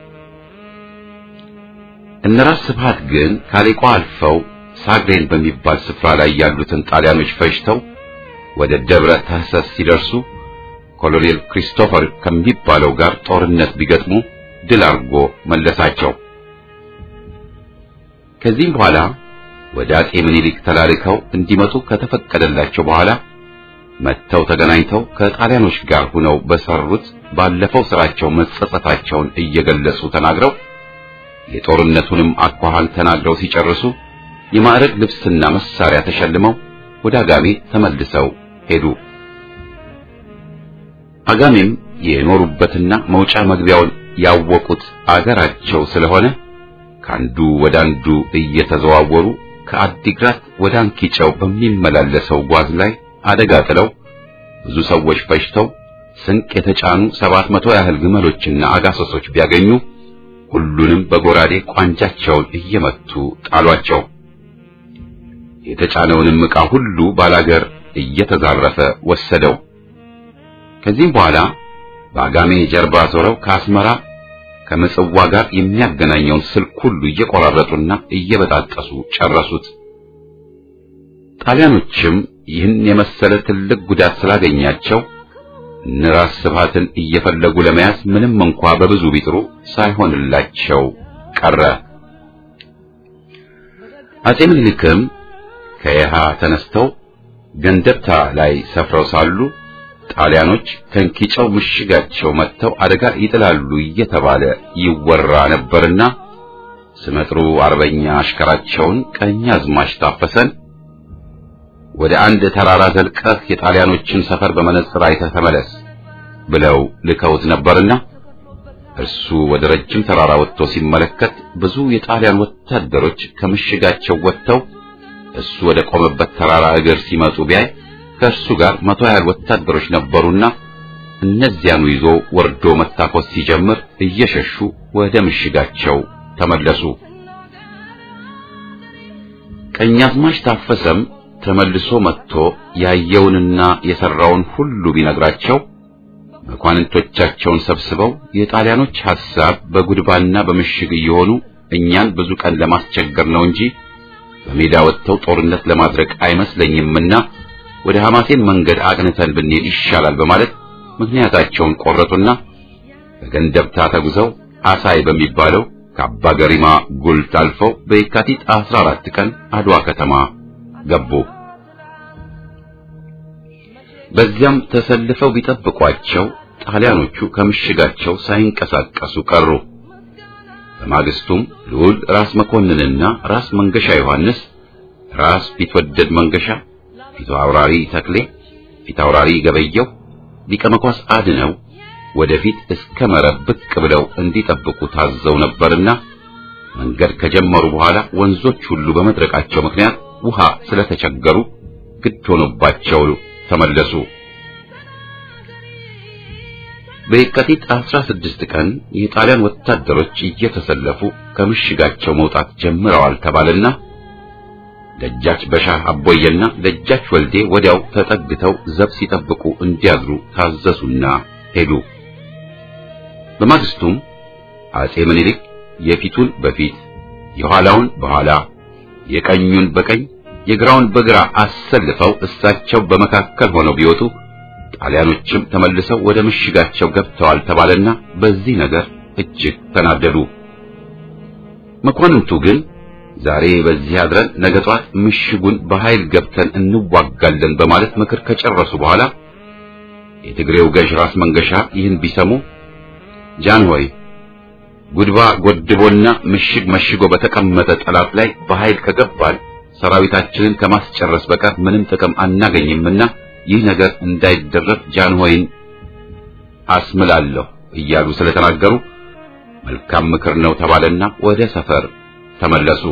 እነራስ ስብሃት ግን ካሌቋ አልፈው ሳግሬን በሚባል ስፍራ ላይ ያሉትን ጣሊያኖች ፈጅተው ወደ ደብረ ታህሳስ ሲደርሱ ኮሎኔል ክሪስቶፈር ከሚባለው ጋር ጦርነት ቢገጥሙ ድል አርጎ መለሳቸው። ከዚህም በኋላ ወደ አጼ ምኒልክ ተላልከው እንዲመጡ ከተፈቀደላቸው በኋላ መተው ተገናኝተው ከጣሊያኖች ጋር ሆነው በሰሩት ባለፈው ስራቸው መጸጸታቸውን እየገለጹ ተናግረው የጦርነቱንም አኳኋን ተናግረው ሲጨርሱ የማዕረግ ልብስና መሳሪያ ተሸልመው ወደ አጋሜ ተመልሰው ሄዱ። አጋሜም የኖሩበትና መውጫ መግቢያውን ያወቁት አገራቸው ስለሆነ ካንዱ ወደ አንዱ እየተዘዋወሩ ከአዲግራት ወደ አንኪጨው በሚመላለሰው ጓዝ ላይ አደጋ ጥለው ብዙ ሰዎች ፈጅተው ስንቅ የተጫኑ ሰባት መቶ ያህል ግመሎችና አጋሰሶች ቢያገኙ ሁሉንም በጎራዴ ቋንጃቸውን እየመቱ ጣሏቸው። የተጫነውንም ዕቃ ሁሉ ባላገር እየተዛረፈ ወሰደው። ከዚህም በኋላ በአጋሜ ጀርባ ዞረው ከአስመራ ከምጽዋ ጋር የሚያገናኘውን ስልክ ሁሉ እየቆራረጡና እየበጣጠሱ ጨረሱት። ጣሊያኖችም ይህን የመሰለ ትልቅ ጉዳት ስላገኛቸው እነራስ ስብሃትን እየፈለጉ ለመያዝ ምንም እንኳ በብዙ ቢጥሩ ሳይሆንላቸው ቀረ። አጼ ምኒልክም ከየሃ ተነስተው ገንደብታ ላይ ሰፍረው ሳሉ ጣሊያኖች ከንኪጨው ምሽጋቸው መጥተው አደጋ ይጥላሉ እየተባለ ይወራ ነበርና ስመጥሩ አርበኛ አሽከራቸውን ቀኛዝማች ታፈሰን ወደ አንድ ተራራ ዘልቀህ የጣሊያኖችን ሰፈር በመነጽር አይተህ ተመለስ ብለው ልከውት ነበርና እርሱ ወደ ረጅም ተራራ ወጥቶ ሲመለከት ብዙ የጣሊያን ወታደሮች ከምሽጋቸው ወጥተው እሱ ወደ ቆመበት ተራራ እግር ሲመጡ ቢያይ ከእርሱ ጋር መቶ ያህል ወታደሮች ነበሩና እነዚያኑ ይዞ ወርዶ መታኮስ ሲጀምር እየሸሹ ወደ ምሽጋቸው ተመለሱ። ቀኛዝማች ታፈሰም ተመልሶ መጥቶ ያየውንና የሰራውን ሁሉ ቢነግራቸው መኳንንቶቻቸውን ሰብስበው የጣሊያኖች ሐሳብ በጉድባና በምሽግ እየሆኑ እኛን ብዙ ቀን ለማስቸገር ነው እንጂ በሜዳ ወጥተው ጦርነት ለማድረግ አይመስለኝምና ወደ ሐማሴን መንገድ አቅንተን ብንሄድ ይሻላል በማለት ምክንያታቸውን ቆረጡና በገንደብታ ተጉዘው አሳይ በሚባለው ከአባ ገሪማ ጉልት አልፈው በየካቲት አስራ አራት ቀን አድዋ ከተማ ገቡ። በዚያም ተሰልፈው ቢጠብቋቸው ጣሊያኖቹ ከምሽጋቸው ሳይንቀሳቀሱ ቀሩ። በማግስቱም ልዑል ራስ መኮንንና ራስ መንገሻ ዮሐንስ፣ ራስ ቢትወደድ መንገሻ፣ ፊት አውራሪ ተክሌ፣ ፊት አውራሪ ገበየው፣ ሊቀ መኳስ አድነው፣ ወደፊት እስከ መረብ ብቅ ብለው እንዲጠብቁ ታዘው ነበርና መንገድ ከጀመሩ በኋላ ወንዞች ሁሉ በመድረቃቸው ምክንያት ውሃ ስለተቸገሩ ግድ ሆኖባቸው ተመለሱ። በየካቲት አስራ ስድስት ቀን የጣሊያን ወታደሮች እየተሰለፉ ከምሽጋቸው መውጣት ጀምረዋል ተባለና ደጃች በሻህ አቦየና ደጃች ወልዴ ወዲያው ተጠግተው ዘብ ሲጠብቁ እንዲያድሩ ታዘዙና ሄዱ። በማግስቱም አጼ ምኒልክ የፊቱን በፊት የኋላውን በኋላ የቀኙን በቀኝ የግራውን በግራ አሰልፈው እሳቸው በመካከል ሆነው ቢወጡ ጣሊያኖችም ተመልሰው ወደ ምሽጋቸው ገብተዋል ተባለና በዚህ ነገር እጅግ ተናደዱ። መኳንንቱ ግን ዛሬ በዚህ አድረን ነገ ጧት ምሽጉን በኃይል ገብተን እንዋጋለን በማለት ምክር ከጨረሱ በኋላ የትግሬው ገዥ ራስ መንገሻ ይህን ቢሰሙ ጃንሆይ ጉድባ ጎድቦና ምሽግ መሽጎ በተቀመጠ ጠላት ላይ በኃይል ከገባል ሰራዊታችንን ከማስጨረስ በቀር ምንም ጥቅም አናገኝምና ይህ ነገር እንዳይደረግ ጃንሆይን አስምላለሁ እያሉ ስለተናገሩ መልካም ምክር ነው ተባለና ወደ ሰፈር ተመለሱ።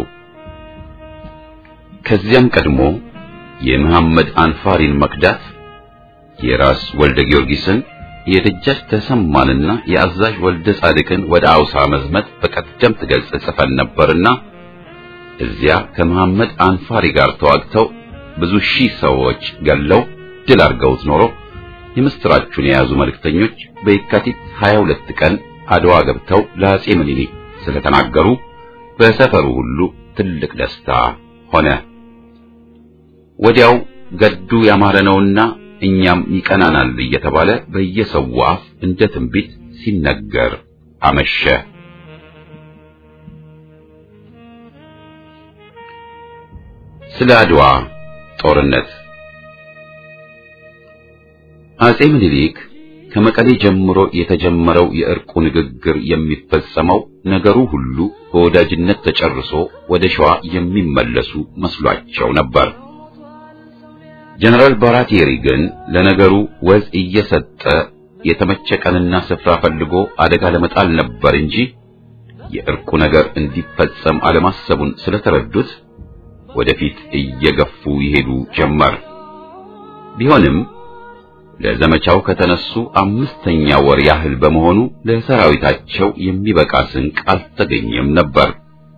ከዚያም ቀድሞ የመሐመድ አንፋሪን መክዳት የራስ ወልደ ጊዮርጊስን የደጃች ተሰማንና የአዛዥ ወልደ ጻድቅን ወደ አውሳ መዝመት በቀደምት ገጽ ጽፈን ነበርና እዚያ ከመሐመድ አንፋሪ ጋር ተዋግተው ብዙ ሺህ ሰዎች ገለው ድል አድርገውት ኖሮ የምስራቹን የያዙ መልእክተኞች በየካቲት ሀያ ሁለት ቀን አድዋ ገብተው ለአጼ ምኒልክ ስለተናገሩ በሰፈሩ ሁሉ ትልቅ ደስታ ሆነ። ወዲያው ገዱ ያማረ ነውና እኛም ይቀናናል እየተባለ በየሰው አፍ እንደ ትንቢት ሲነገር አመሸ። ስለ አድዋ ጦርነት አጼ ምኒልክ ከመቀሌ ጀምሮ የተጀመረው የእርቁ ንግግር የሚፈጸመው ነገሩ ሁሉ በወዳጅነት ተጨርሶ ወደ ሸዋ የሚመለሱ መስሏቸው ነበር። ጀነራል ባራቴሪ ግን ለነገሩ ወዝ እየሰጠ የተመቸ ቀንና ስፍራ ፈልጎ አደጋ ለመጣል ነበር እንጂ የእርቁ ነገር እንዲፈጸም አለማሰቡን ስለተረዱት ወደፊት እየገፉ ይሄዱ ጀመር። ቢሆንም ለዘመቻው ከተነሱ አምስተኛ ወር ያህል በመሆኑ ለሰራዊታቸው የሚበቃ ስንቅ አልተገኘም ነበር።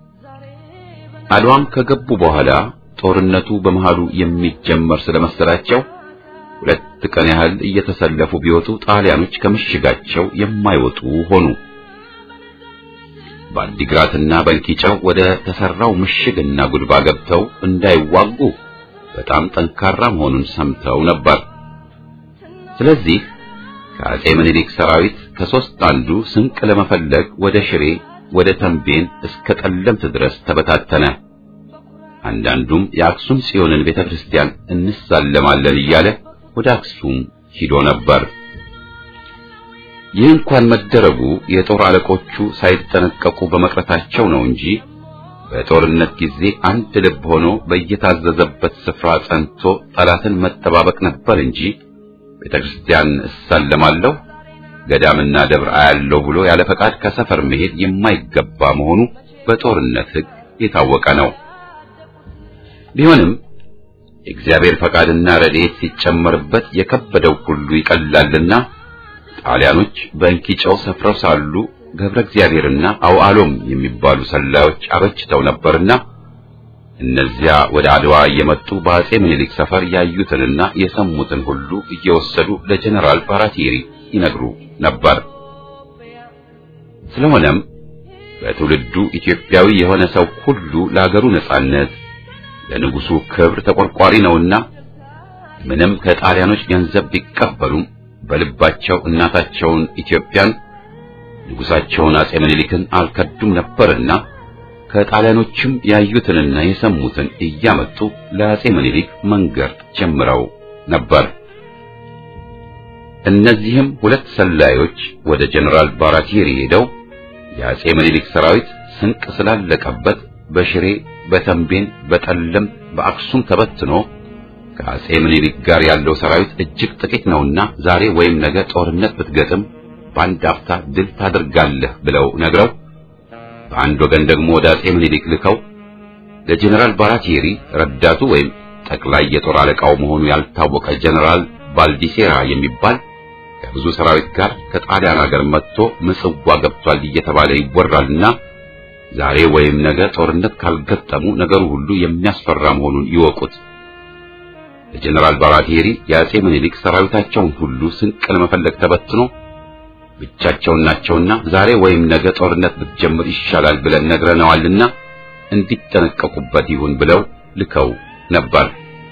አድዋም ከገቡ በኋላ ጦርነቱ በመሃሉ የሚጀመር ስለመሰላቸው ሁለት ቀን ያህል እየተሰለፉ ቢወጡ ጣሊያኖች ከምሽጋቸው የማይወጡ ሆኑ። በአዲግራትና በእንኪጫው ወደ ተሰራው ምሽግና ጉድባ ገብተው እንዳይዋጉ በጣም ጠንካራ መሆኑን ሰምተው ነበር። ስለዚህ ከአጼ ምኒልክ ሰራዊት ከሶስት አንዱ ስንቅ ለመፈለግ ወደ ሽሬ፣ ወደ ተንቤን እስከ ጠለምት ድረስ ተበታተነ። አንዳንዱም የአክሱም ጽዮንን ቤተክርስቲያን እንሳለማለን እያለ ወደ አክሱም ሂዶ ነበር። ይህ እንኳን መደረጉ የጦር አለቆቹ ሳይጠነቀቁ በመቅረታቸው ነው እንጂ በጦርነት ጊዜ አንድ ልብ ሆኖ በየታዘዘበት ስፍራ ጸንቶ ጠላትን መጠባበቅ ነበር እንጂ ቤተክርስቲያን እሳለማለሁ ገዳምና ደብር አያለሁ ብሎ ያለ ፈቃድ ከሰፈር መሄድ የማይገባ መሆኑ በጦርነት ሕግ የታወቀ ነው። ቢሆንም የእግዚአብሔር ፈቃድና ረድኤት ሲጨመርበት የከበደው ሁሉ ይቀላልና ጣሊያኖች በእንኪጫው ሰፍረው ሳሉ ገብረ እግዚአብሔርና አውዓሎም የሚባሉ ሰላዮች አበጅተው ነበርና እነዚያ ወደ አድዋ እየመጡ በአጼ ምኒልክ ሰፈር ያዩትንና የሰሙትን ሁሉ እየወሰዱ ለጀነራል ባራቴሪ ይነግሩ ነበር። ስለሆነም በትውልዱ ኢትዮጵያዊ የሆነ ሰው ሁሉ ለሀገሩ ነጻነት ለንጉሱ ክብር ተቆርቋሪ ነውና ምንም ከጣሊያኖች ገንዘብ ቢቀበሉም በልባቸው እናታቸውን ኢትዮጵያን ንጉሳቸውን አጼ ምኒልክን አልከዱም ነበርና ከጣሊያኖችም ያዩትንና የሰሙትን እያመጡ ለአጼ ምኒልክ መንገር ጀምረው ነበር። እነዚህም ሁለት ሰላዮች ወደ ጀነራል ባራቴሪ ሄደው የአጼ ምኒልክ ሰራዊት ስንቅ ስላለቀበት በሽሬ፣ በተንቤን፣ በጠለም፣ በአክሱም ተበትኖ ከአጼ ምኒልክ ጋር ያለው ሰራዊት እጅግ ጥቂት ነውና ዛሬ ወይም ነገ ጦርነት ብትገጥም በአንድ አፍታ ድል ታደርጋለህ ብለው ነግረው በአንድ ወገን ደግሞ ወደ አጼ ምኒልክ ልከው ለጀነራል ባራቴሪ ረዳቱ ወይም ጠቅላይ የጦር አለቃው መሆኑ ያልታወቀ ጀነራል ባልዲሴራ የሚባል ከብዙ ሰራዊት ጋር ከጣሊያን ሀገር መጥቶ ምጽዋ ገብቷል እየተባለ ይወራልና ዛሬ ወይም ነገ ጦርነት ካልገጠሙ ነገሩ ሁሉ የሚያስፈራ መሆኑን ይወቁት። ለጀነራል ባራቴሪ የአጼ ምኒልክ ሰራዊታቸውን ሁሉ ስንቅ ለመፈለግ ተበትኖ ብቻቸውን ናቸውና ዛሬ ወይም ነገ ጦርነት ብትጀምር ይሻላል ብለን ነግረናዋልና እንዲጠነቀቁበት ይሁን ብለው ልከው ነበር።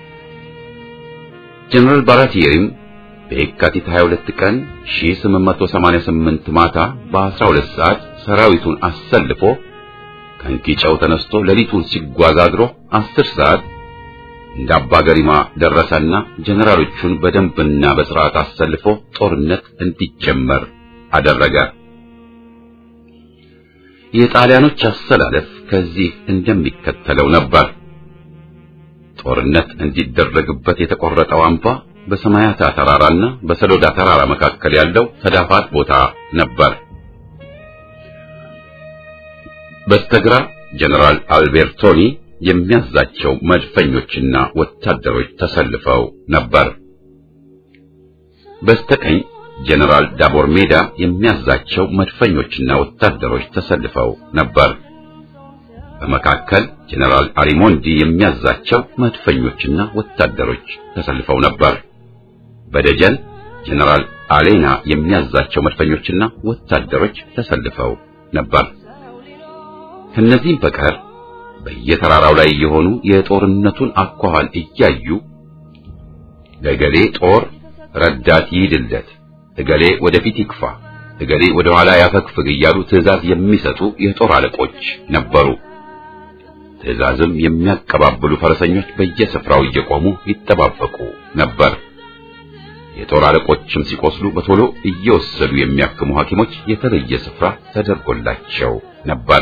ጀነራል ባራቴሪም በየካቲት ሃያ ሁለት ቀን ሺህ ስምንት መቶ ሰማንያ ስምንት ማታ በአስራ ሁለት ሰዓት ሰራዊቱን አሰልፎ ከንኪጫው ተነስቶ ሌሊቱን ሲጓዝ አድሮ አስር ሰዓት እንደ አባ ገሪማ ደረሰና ጀነራሎቹን በደንብና በስርዓት አሰልፎ ጦርነት እንዲጀመር አደረገ። የጣሊያኖች አሰላለፍ ከዚህ እንደሚከተለው ነበር። ጦርነት እንዲደረግበት የተቆረጠው አምባ በሰማያታ ተራራና በሰሎዳ ተራራ መካከል ያለው ተዳፋት ቦታ ነበር። በስተግራ ጀነራል አልቤርቶኒ የሚያዛቸው መድፈኞችና ወታደሮች ተሰልፈው ነበር። በስተቀኝ ጀነራል ዳቦር ሜዳ የሚያዛቸው መድፈኞችና ወታደሮች ተሰልፈው ነበር። በመካከል ጀነራል አሪሞንዲ የሚያዛቸው መድፈኞችና ወታደሮች ተሰልፈው ነበር። በደጀን ጀነራል አሌና የሚያዛቸው መድፈኞችና ወታደሮች ተሰልፈው ነበር። ከነዚህም በቀር በየተራራው ላይ የሆኑ የጦርነቱን አኳኋን እያዩ ለገሌ ጦር ረዳት ይድልለት፣ እገሌ ወደፊት ይክፋ፣ እገሌ ወደ ኋላ ያፈግፍግ እያሉ ትዕዛዝ የሚሰጡ የጦር አለቆች ነበሩ። ትዕዛዝም የሚያቀባብሉ ፈረሰኞች በየስፍራው እየቆሙ ይጠባበቁ ነበር። የጦር አለቆችም ሲቆስሉ በቶሎ እየወሰዱ የሚያክሙ ሐኪሞች የተለየ ስፍራ ተደርጎላቸው ነበር።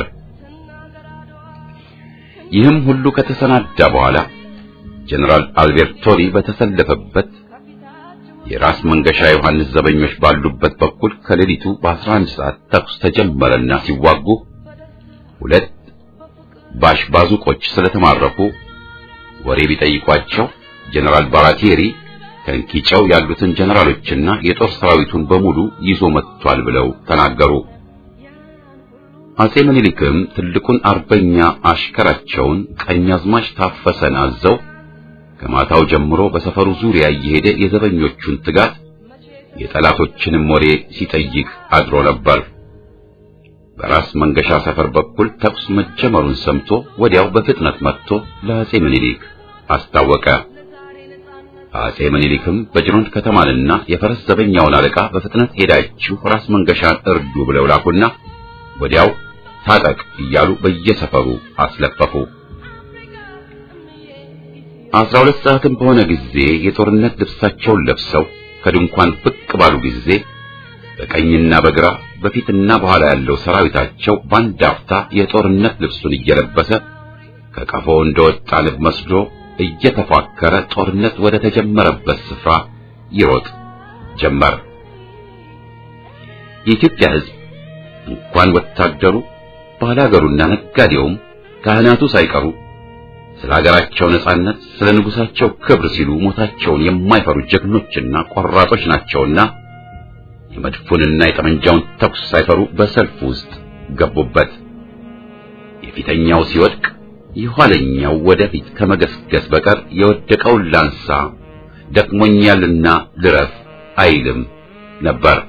ይህም ሁሉ ከተሰናዳ በኋላ ጀነራል አልቤርቶኒ በተሰለፈበት የራስ መንገሻ ዮሐንስ ዘበኞች ባሉበት በኩል ከሌሊቱ በአስራ አንድ ሰዓት ተኩስ ተጀመረና ሲዋጉ ሁለት ባሽ ባዙቆች ስለተማረኩ ወሬ ቢጠይቋቸው ጀነራል ባራቴሪ ከንኪጫው ያሉትን ጀነራሎችና የጦር ሰራዊቱን በሙሉ ይዞ መጥቷል ብለው ተናገሩ። አጼ ምኒልክም ትልቁን አርበኛ አሽከራቸውን ቀኛዝማች ታፈሰን አዘው ከማታው ጀምሮ በሰፈሩ ዙሪያ እየሄደ የዘበኞቹን ትጋት የጠላቶችንም ወሬ ሲጠይቅ አድሮ ነበር። በራስ መንገሻ ሰፈር በኩል ተኩስ መጀመሩን ሰምቶ ወዲያው በፍጥነት መጥቶ ለአጼ ምኒልክ አስታወቀ። አጼ ምኒልክም በጅሮንድ ከተማንና የፈረስ ዘበኛውን አለቃ በፍጥነት ሄዳችሁ ራስ መንገሻን እርዱ ብለው ላኩና ወዲያው ታጠቅ እያሉ በየሰፈሩ አስለፈፉ። አስራ ሁለት ሰዓትም በሆነ ጊዜ የጦርነት ልብሳቸውን ለብሰው ከድንኳን ብቅ ባሉ ጊዜ በቀኝና በግራ በፊትና በኋላ ያለው ሰራዊታቸው ባንድ አፍታ የጦርነት ልብሱን እየለበሰ ከቀፎ እንደወጣ ንብ መስሎ እየተፏከረ ጦርነት ወደ ተጀመረበት ስፍራ ይሮጥ ጀመር። የኢትዮጵያ ሕዝብ እንኳን ወታደሩ ባላገሩና ነጋዴውም ካህናቱ ሳይቀሩ ስለ ሀገራቸው ነጻነት ስለ ንጉሳቸው ክብር ሲሉ ሞታቸውን የማይፈሩ ጀግኖችና ቆራጦች ናቸውና የመድፉንና የጠመንጃውን ተኩስ ሳይፈሩ በሰልፍ ውስጥ ገቡበት። የፊተኛው ሲወድቅ የኋለኛው ወደፊት ከመገስገስ በቀር የወደቀውን ላንሳ ደክሞኛልና ልረፍ አይልም ነበር።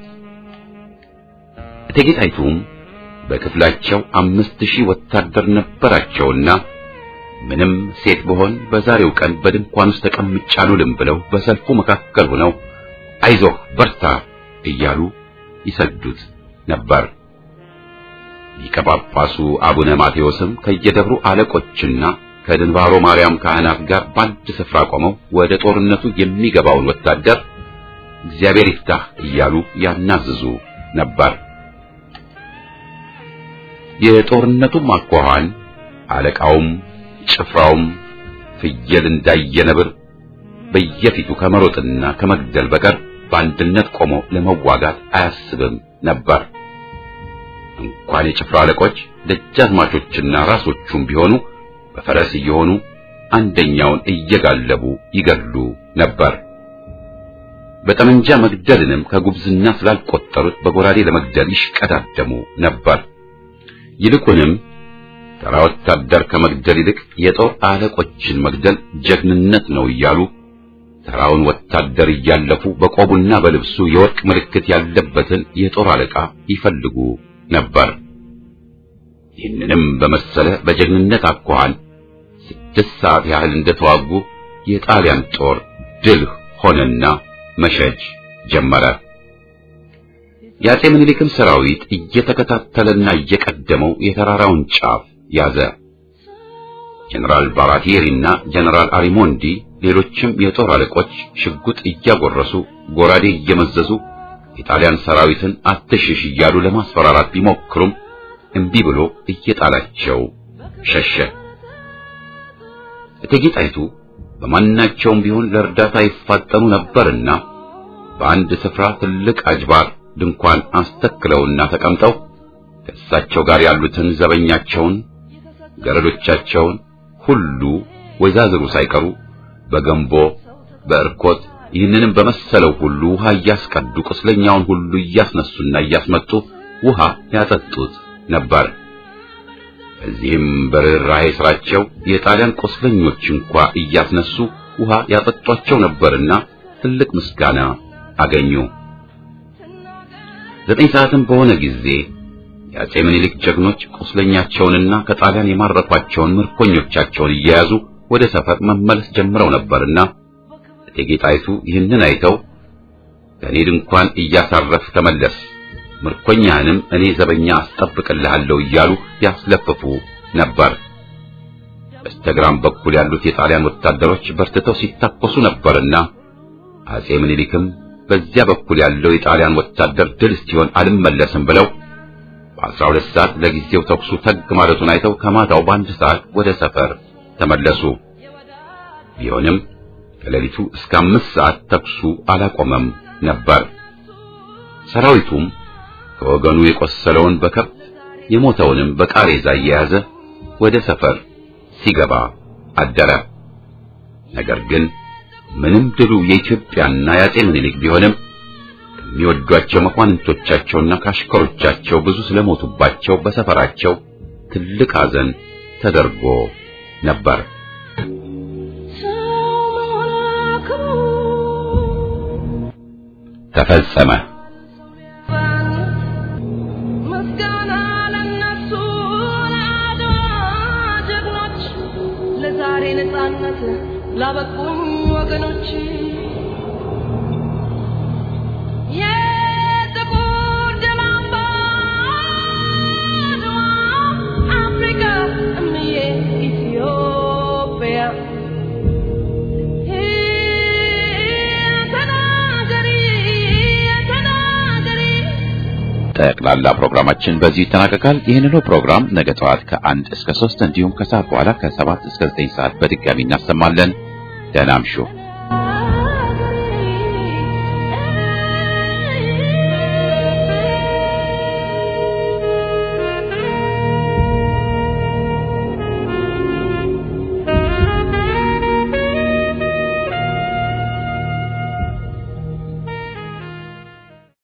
እቴጌ ጣይቱም በክፍላቸው አምስት ሺህ ወታደር ነበራቸውና ምንም ሴት በሆን በዛሬው ቀን በድንኳን ውስጥ ተቀምጫሉልም ብለው በሰልፉ መካከል ሆነው አይዞህ በርታ እያሉ ይሰዱት ነበር። ሊቀ ጳጳሱ አቡነ ማቴዎስም ከየደብሩ አለቆችና ከድንባሮ ማርያም ካህናት ጋር በአንድ ስፍራ ቆመው ወደ ጦርነቱ የሚገባውን ወታደር እግዚአብሔር ይፍታህ እያሉ ያናዝዙ ነበር። የጦርነቱም አኳኋን አለቃውም ጭፍራውም ፍየል እንዳየነብር በየፊቱ ከመሮጥና ከመግደል በቀር በአንድነት ቆሞ ለመዋጋት አያስብም ነበር። እንኳን የጭፍራ አለቆች ደጃዝማቾችና ራሶቹም ቢሆኑ በፈረስ እየሆኑ አንደኛውን እየጋለቡ ይገድሉ ነበር። በጠመንጃ መግደልንም ከጉብዝና ስላልቆጠሩት በጎራዴ ለመግደል ይሽቀዳደሙ ነበር። ይልቁንም ተራ ወታደር ከመግደል ይልቅ የጦር አለቆችን መግደል ጀግንነት ነው እያሉ ተራውን ወታደር እያለፉ በቆቡና በልብሱ የወርቅ ምልክት ያለበትን የጦር አለቃ ይፈልጉ ነበር። ይህንንም በመሰለ በጀግንነት አኳኋን ስድስት ሰዓት ያህል እንደተዋጉ የጣሊያን ጦር ድል ሆነና መሸሽ ጀመረ። የአጼ ምኒልክም ሰራዊት እየተከታተለና እየቀደመው የተራራውን ጫፍ ያዘ። ጀነራል ባራቲሪና ጀነራል አሪሞንዲ ሌሎችም የጦር አለቆች ሽጉጥ እያጎረሱ ጎራዴ እየመዘዙ የጣሊያን ሰራዊትን አትሽሽ እያሉ ለማስፈራራት ቢሞክሩም እምቢ ብሎ እየጣላቸው ሸሸ። እቴጌ ጣይቱ በማናቸውም ቢሆን ለእርዳታ ይፋጠኑ ነበርና በአንድ ስፍራ ትልቅ አጅባር ድንኳን አስተክለውና ተቀምጠው ከእሳቸው ጋር ያሉትን ዘበኛቸውን፣ ገረዶቻቸውን ሁሉ ወይዛዝሩ ሳይቀሩ በገንቦ በእርኮት ይህንንም በመሰለው ሁሉ ውሃ እያስቀዱ ቁስለኛውን ሁሉ እያስነሱና እያስመጡ ውሃ ያጠጡት ነበር። እዚህም በርህራሄ ስራቸው የጣሊያን ቁስለኞች እንኳን እያስነሱ ውሃ ያጠጧቸው ነበርና ትልቅ ምስጋና አገኙ። ዘጠኝ ሰዓትም በሆነ ጊዜ የአጼ ምኒልክ ጀግኖች ቁስለኛቸውንና ከጣሊያን የማረኳቸውን ምርኮኞቻቸውን እየያዙ ወደ ሰፈር መመለስ ጀምረው ነበርና እቴጌ ጣይቱ ይህንን አይተው ከኔ ድንኳን እያሳረፍ ተመለስ፣ ምርኮኛህንም እኔ ዘበኛ አስጠብቅልሃለሁ እያሉ ያስለፍፉ ነበር። በስተግራም በኩል ያሉት የጣሊያን ወታደሮች በርትተው ሲታኮሱ ነበርና አጼ ምኒልክም በዚያ በኩል ያለው የጣሊያን ወታደር ድል ሲሆን አልመለስም ብለው በአስራ ሁለት ሰዓት ለጊዜው ተኩሱ ተግ ማለቱን አይተው ከማታው በአንድ ሰዓት ወደ ሰፈር ተመለሱ። ቢሆንም ከሌሊቱ እስከ አምስት ሰዓት ተኩሱ አላቆመም ነበር። ሰራዊቱም ከወገኑ የቆሰለውን በከብት የሞተውንም በቃሬዛ እየያዘ ወደ ሰፈር ሲገባ አደረ። ነገር ግን ምንም ድሉ የኢትዮጵያና የአጼ ምኒልክ ቢሆንም የሚወዷቸው መኳንንቶቻቸውና ካሽከሮቻቸው ብዙ ስለሞቱባቸው በሰፈራቸው ትልቅ ሐዘን ተደርጎ ነበር። ተፈጸመ። ምስጋና ለነሱ ለአድዋ ጀግኖች፣ ለዛሬ ነጻነት ላበቁኝ ወገኖች። የጥቁር ደም አምባ አድዋ አፍሪካ እምዬ ኢትዮጵያ ጠቅላላ ፕሮግራማችን በዚህ ይጠናቀቃል። ይህንኑ ፕሮግራም ነገ ጠዋት ከአንድ እስከ ሶስት እንዲሁም ከሰዓት በኋላ ከሰባት እስከ ዘጠኝ ሰዓት በድጋሚ እናሰማለን። ደህና እምሹ።